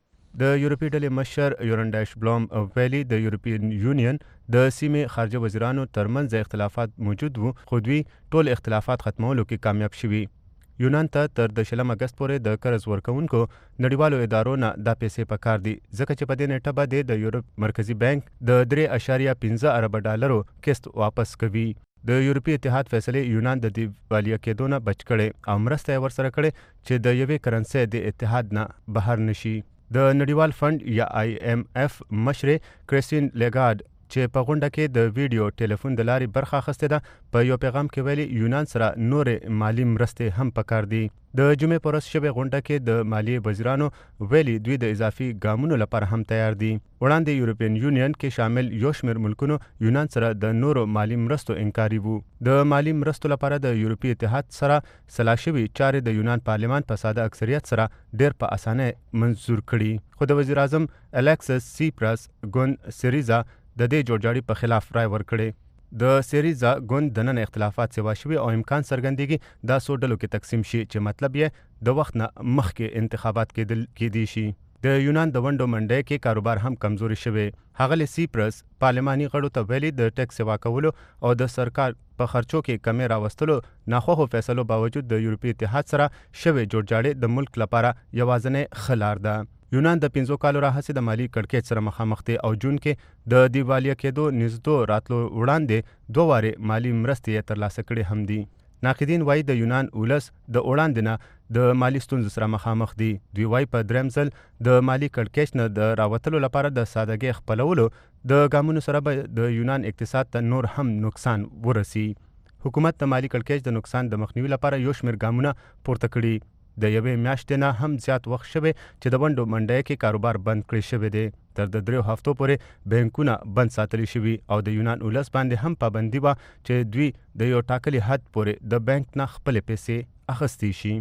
د یورپي ډلې مشر یورنډایش بلوم ویلي د یورپین یونین د سیمې خارجه وزیرانو ترمنځ اختلافات موجود وو، خو دوی ټول اختلافات ختمولو کې کامیاب شوي. یونان ته تر د 20 اګست پورې د قرض ورکوونکو نړیوالو ادارو نه دا پیسې پکار دي، ځکه چې په دې نیټه به د یورپ مرکزی بانک د 3.15 ارب ډالرو قسط واپس کوي. د یورپي اتحاد فیصلې یونان د دیوالیا کېدو نه بچ کړي او مرسته یې ورسره کړې چې د یوې کرنسۍ د اتحاد نه بهر نشي. د نړیوال فند یا IMF مشرې کریستین لیګارډ چې په غونډه کې د ویډیو ټلیفون د لارې برخه اخیستې ده په یو پیغام کې ویلي یونان سره نورې مالی مرستې هم پکار دي. د جمعې په ورځ شوې غونډه کې د مالیې وزیرانو ویلي دوی د اضافي ګامونو لپاره هم تیار دي. وړاندې یورپین یونین کې شامل یو شمېر ملکونو یونان سره د نورو مالی مرستو انکاري وو. د مالی مرستو لپاره د یورپي اتحاد سره سلا شوي چارې د یونان پارلمان په ساده اکثریت سره ډېر په اسانۍ منظور کړي، خو د وزیر اعظم الیکسس سیپرس ګون سیریزا د دې جوړجاړي په خلاف رای ورکړي. د سیریزا ګوند دننه اختلافات سوا شوي او امکان څرګندېږي دا څو ډلو کې تقسیم شي چې مطلب یې د وخت نه مخکې انتخابات کېدی شي. د یونان د ونډو منډۍ کې کاروبار هم کمزوري شوی. ښاغلی سیپرس پارلماني غړو ته ویلي د ټیکس سیوا کولو او د سرکار په خرچو کې کمې راوستلو ناخوښو فیصلو باوجود د یورپي اتحاد سره شوې جوړجاړی د ملک لپاره یوازینۍ ښه لار ده. یونان د 5 کالو راهیسې د مالی کړکېچ سره مخامخ دی او جون کې د دیوالیا کېدو نږدې راتلو وړاندې 2 وارې مالی مرستې یې ترلاسه کړې هم دي. ناقدین وایي د یونان ولس د وړاندې نه د مالی ستونزو سره مخامخ دي. دوی وایي په دریم ځل د مالی کړکېچ نه د راوتلو لپاره د سادهګۍ خپلولو د ګامونو سره به د یونان اقتصاد ته نور هم نقصان ورسي. حکومت د مالی کړکېچ د نقصان د مخنیوي لپاره یو شمېر ګامونه پورته کړي. د یوې میاشتې نه هم زیات وخت شوی چې د ونډو منډۍ کې کاروبار بند کړی شوی دی. تر د 3 هفتو پورې بانکونه بند ساتلی شوي او د یونان ولس باندې هم پابندي وه چې دوی د یو ټاکلي حد پورې د بانک نه خپلې پیسې اخیستی شي.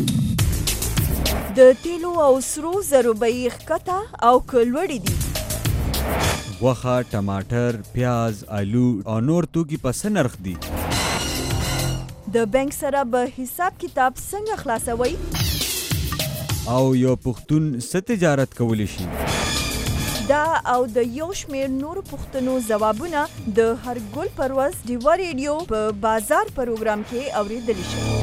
د تیلو او سرو زرو بیې ښکته او که لوړې دي. غوښه، ټماټر، پیاز، آلو او نور توکي په څه نرخ دي؟ د بانک سره به حساب کتاب څنګه خلاصوي؟ او یو پښتون څه تجارت کولی شي؟ دا او د یو شمېر نورو پوښتنو ځوابونه د هر ګل پر ورځ ډیوا ریډیو په بازار پروګرام کې اورېدلی شي.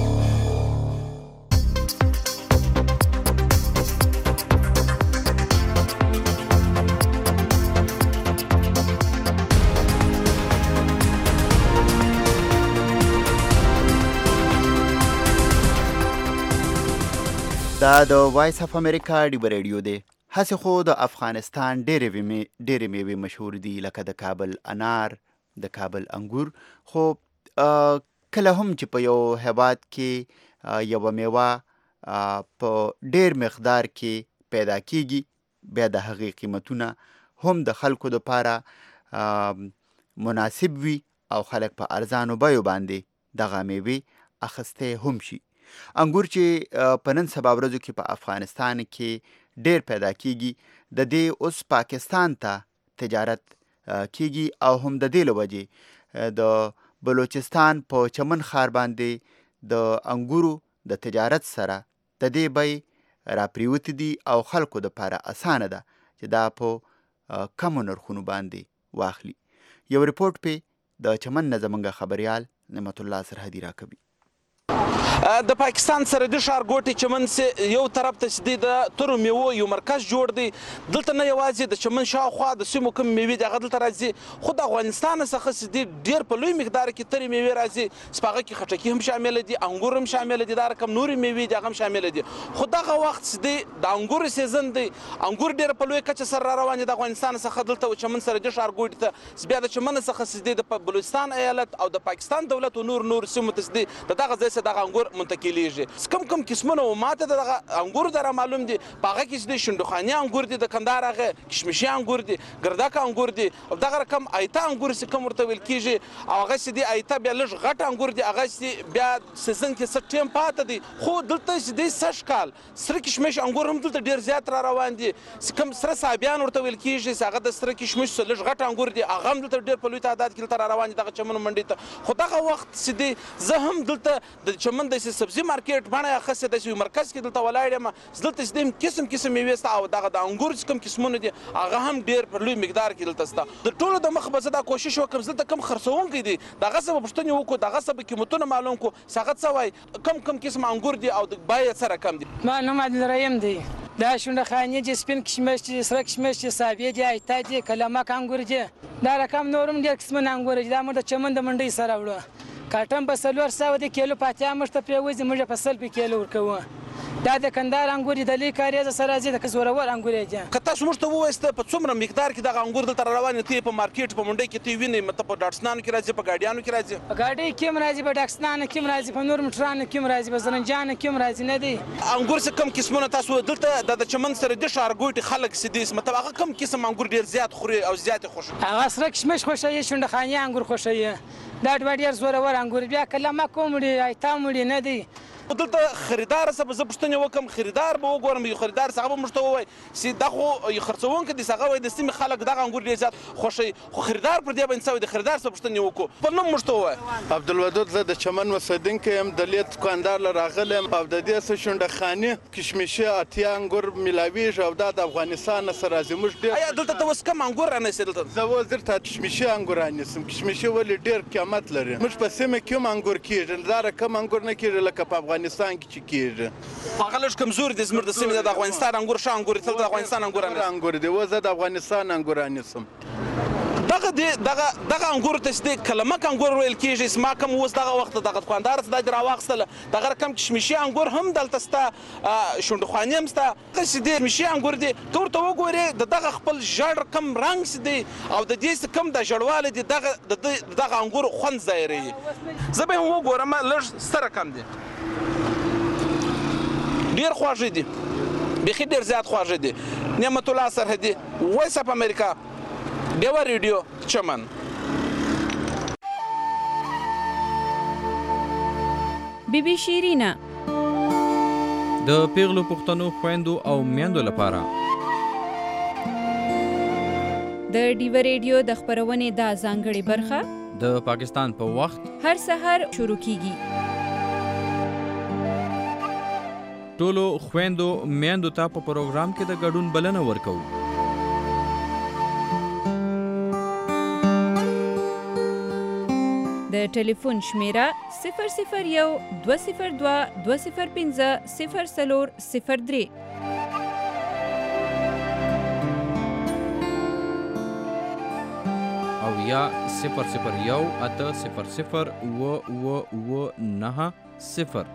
دا د وایس اف امریکا ډیوا ریډیو دی. هسې خو د افغانستان ډېرې میوې مشهور دي لکه د کابل انار، د کابل انګور، خو کله هم چې په یو هیواد کې یوه میوه په ډېر مقدار کې پیدا کیږي بیا د هغې قیمتونه هم د خلکو دپاره مناسب وي او خلک په ارزانو بیو باندې دغه میوې اخیستی هم شي. انګور چې په نن سبا ورځو کې په افغانستان کې ډېر پیدا کیږي د دې اوس پاکستان ته تجارت کیږي او هم د دې له وجې د بلوچستان په چمن ښار باندې د انګورو د تجارت سره د دې بیې راپریوتې دي او خلکو دپاره اسانه ده چې دا په کمو نرخونو باندې واخلي. یو ریپورټ پې د چمن نه زموږ خبریال نعمت الله سرحدي راکوي. د پاکستان سرحدي ښارګوټی چمن سې یو طرف ته چې دی د تورو میوو یو مرکز جوړ دی. دلته نه یوازې د چمن شاوخوا د سیمو کوم میوې دي هغه دلته راځي، خو د افغانستان څخه چې دی ډېر په لوی مقدار کې ترې میوې راځي. په هغه کې خټکي هم شامله دي، انګور هم شامله دي، دا رقم نورې میوې دي هغه هم شامله دي. خو دغه وخت چې دی د انګورو سیزن دی، انګور ډېر په لوی کچه سره را روان دي د افغانستان څخه دلته چمن سرحدي ښارګوټي ته. بیا د چمن څخه چې دی د بلوچستان ایالت او د پاکستان دولت او نور سیمو ته چې دی د دغه ځای څخه دغه انګور انګور منتقلیږي کم قسمونه و ماته دغه انګور در معلوم دي په هغه کې د شندخاني انګور دي د کندهار هغه کشمشي انګور دي ګردک انګور دي او دغه رقم ایته انګور چې کوم ورته ویل کیږي او هغه چې دی ایته بیا لږ غټ انګور دي هغه چې بیا سیزن کې څه ټیم پاته دي خو دلته چې دی سږ کال سره کشمش انګور هم دلته ډیر زیات را روان دي کوم سره صابیان ورته ویل کیږي چې هغه د سره کشمش لږ غټ انګور دي هغه هم دلته ډیر په لوی تعداد کې را روان دي دغه چمن منډي ته خو دغه وخت چې دی زه هم دلته د چمن د سبزي مارکیټ باندې خاصه د مرکز کې دلته ولاړ یم دلته چې قسم میوې ستا او دغه د انګور چې کوم قسمونه دي هغه هم ډیر په لوی مقدار کې دلته ستا د ټولو د مخ به زه دا کوشش وکړم زه دلته کم خرڅونکي دي دغه څه به پوښتنې وکړو دغه څه به قیمتونه معلوم کړو چې هغه څه وایي کم قسم انګور دي او د بیې څه رقم دي ما نوم عبدالرحیم دی دا شونډخاني چې سپین کشمش چې سره کشمش چې صابې دي ایته دي کلمک انګور دي دا رقم نور هم ډېر قسمونه انګور دي دا موږ د چمن د منډۍ سره وړو کاټن په 400 د کیلو پاتیا موږ ته پرېوځي موږ په 100 کیلو ورکوو دا د کندهار انګور د لوی کاریزه سره راځي د کزورور انګور دي که تاسو موږ ته ووایست په څومره مقدار کې دغه انګور دلته روان دي په مارکیټ په منډۍ کې تی ویني مطلب په ډاټسنانو کې راځي په ګاډیانو کې راځي په ګاډي کې هم راځي په ډاټسنانو کې هم راځي په نور موټرانو کې هم راځي په زرنجانو کې هم راځي نه دی انګور څه کم قسمونه تاسو دلته د چمن سره د ښارګوټي خلک سدي مطلب هغه کم قسم انګور ډیر زیات خوري او زیات خوښ هغه سره کشمش خوښوي شونډخاني انګور خوښوي دا ډېر زورور انګور بیا کلمه کوم دی ایته مړي نه دی دلته خریدار څه به زه پوښتنې وکړم خریدار به وګورم یو خریدار څه به موږ ته ووایي چې دا خو یو خرڅوونکی دی هغه وایي د سیمې خلک دغه انګور ډېر زیات خوښوي خو خریدار پر دې باندې څه وایي د خریدار څه پوښتنې وکړو په نوم موږ ته ووایي عبدالودود زه د چمن اوسېدونکی یم د لید دوکاندار له راغلی یم او د دې څه شونډخاني کشمشي اتیا انګور میلاویږي او دا د افغانستان نه څه راځي موږ ډېر ایا دلته ته اوس کم انګور رانیسې دلته زه اوس درته کشمشي انګور رانیسم کشمشي ولې ډېر قیمت لري موږ په سیمه کې هم انګور کېږي دا رقم انګور نه کېږي لکه په افغانستان کې چې هغه لږ کمزوري دي زموږ د سیمې د افغانستان انګور ښه انګور دي د افغانستان انګور دي اوس زه د افغانستان انګور رانیسم دغه انګور ته چې کلمک انګور ویل کېږي ما کوم اوس دغه وخت دغه دوکاندار څه دا راواخیستله دغه رقم کشمشي انګور هم دلته ستا شونډخواني هم ستا چې دی کشمشي انګور دي که ورته وګورې د دغه خپل ژړ کم رنګ چې دی او د دې څه کم د ژړوالی دی دغه انګور خوند ظاهروي زه به هم وګورم لږ ستره کم دی ډیر خواږه دي بیخي ډیر زیات خواږه دي نعمت الله سرحدي وایس اف امریکا ډیوا ریډیو چمن بی بی شیرینا د پیغلو پښتنو خويندو او میندو لپاره د ډیوا ریډیو د خبرونې دا ځانګړې برخه د پاکستان په وخت هر سحر شروع کیږي ټولو خويندو میندو ته په پروګرام کې د ګډون بلنه ورکوو د ټلیفون شمیره 001 202 205 0403 او یا 001 800 990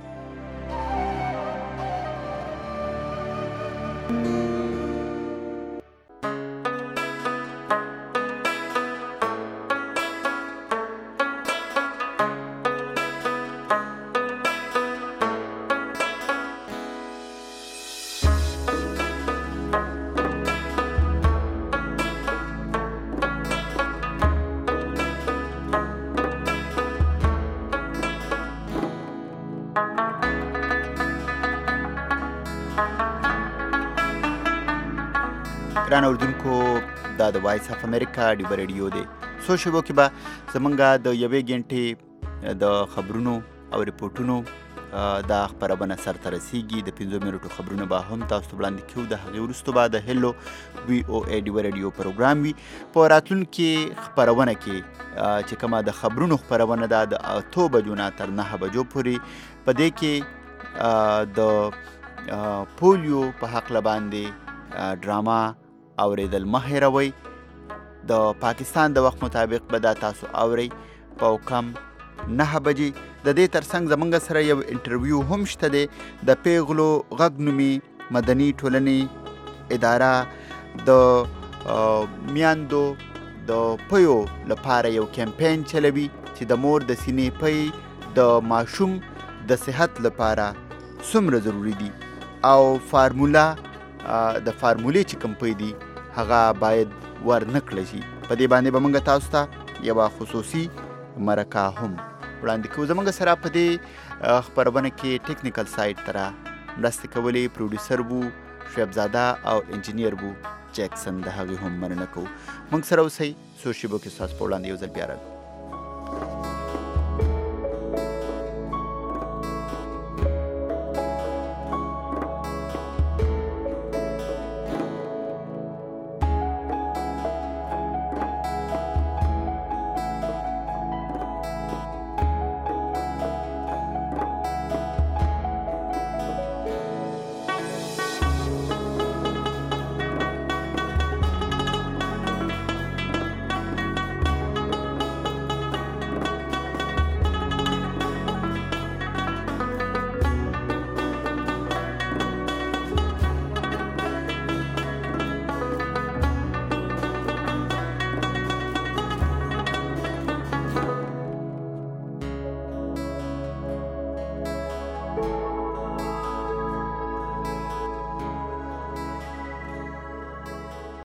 ګران اردوونکو دا د وایس اف امریکا ډیوا ریډیو دی څو شیبو کې به زمونږ د یوې ګنټې د خبرونو او ریپورټونو دا خبرونه سرته رسیږي د 15 منټو خبرونه به هم تاسو ته وړاندې کوو د هغې وروسته به د هلو وی او ای ډیوا ریډیو پروګرام وي په راتلونکي خبرونه کې چې کومه د خبرونو خبرونه ده د 8 بجو نه تر 9 بجو پورې په دې کې د پولیو په حق باندې ډراما اوریدل مه هیروئ د پاکستان د وخت مطابق به دا تاسو اورئ په کم 9 بجې د دې ترڅنګ زمونږ سره یو انټرویو هم شته دی د پیغلو غږ نومي مدني ټولنې اداره د میاندو د پیو لپاره یو کمپین چلوي چې د مور د سینې پی د ماشوم د صحت لپاره څومره ضروری دي او فارمولا د فارمولې چې کوم پی دي هغه باید ورنکړل شي. په دې باندې به موږ تاسو ته یوه خصوصي مرکه هم وړاندې کوو. زموږ سره په دې خپرونه کې ټیکنیکل سایډ ته مرستې کولې پروډیوسر وو شعیب زاده او انجینیر وو جیکسن، د هغې هم مننه کوو. موږ سره اوسئ، څو شیبو کې ستاسو په وړاندې یو ځل بیا راځو.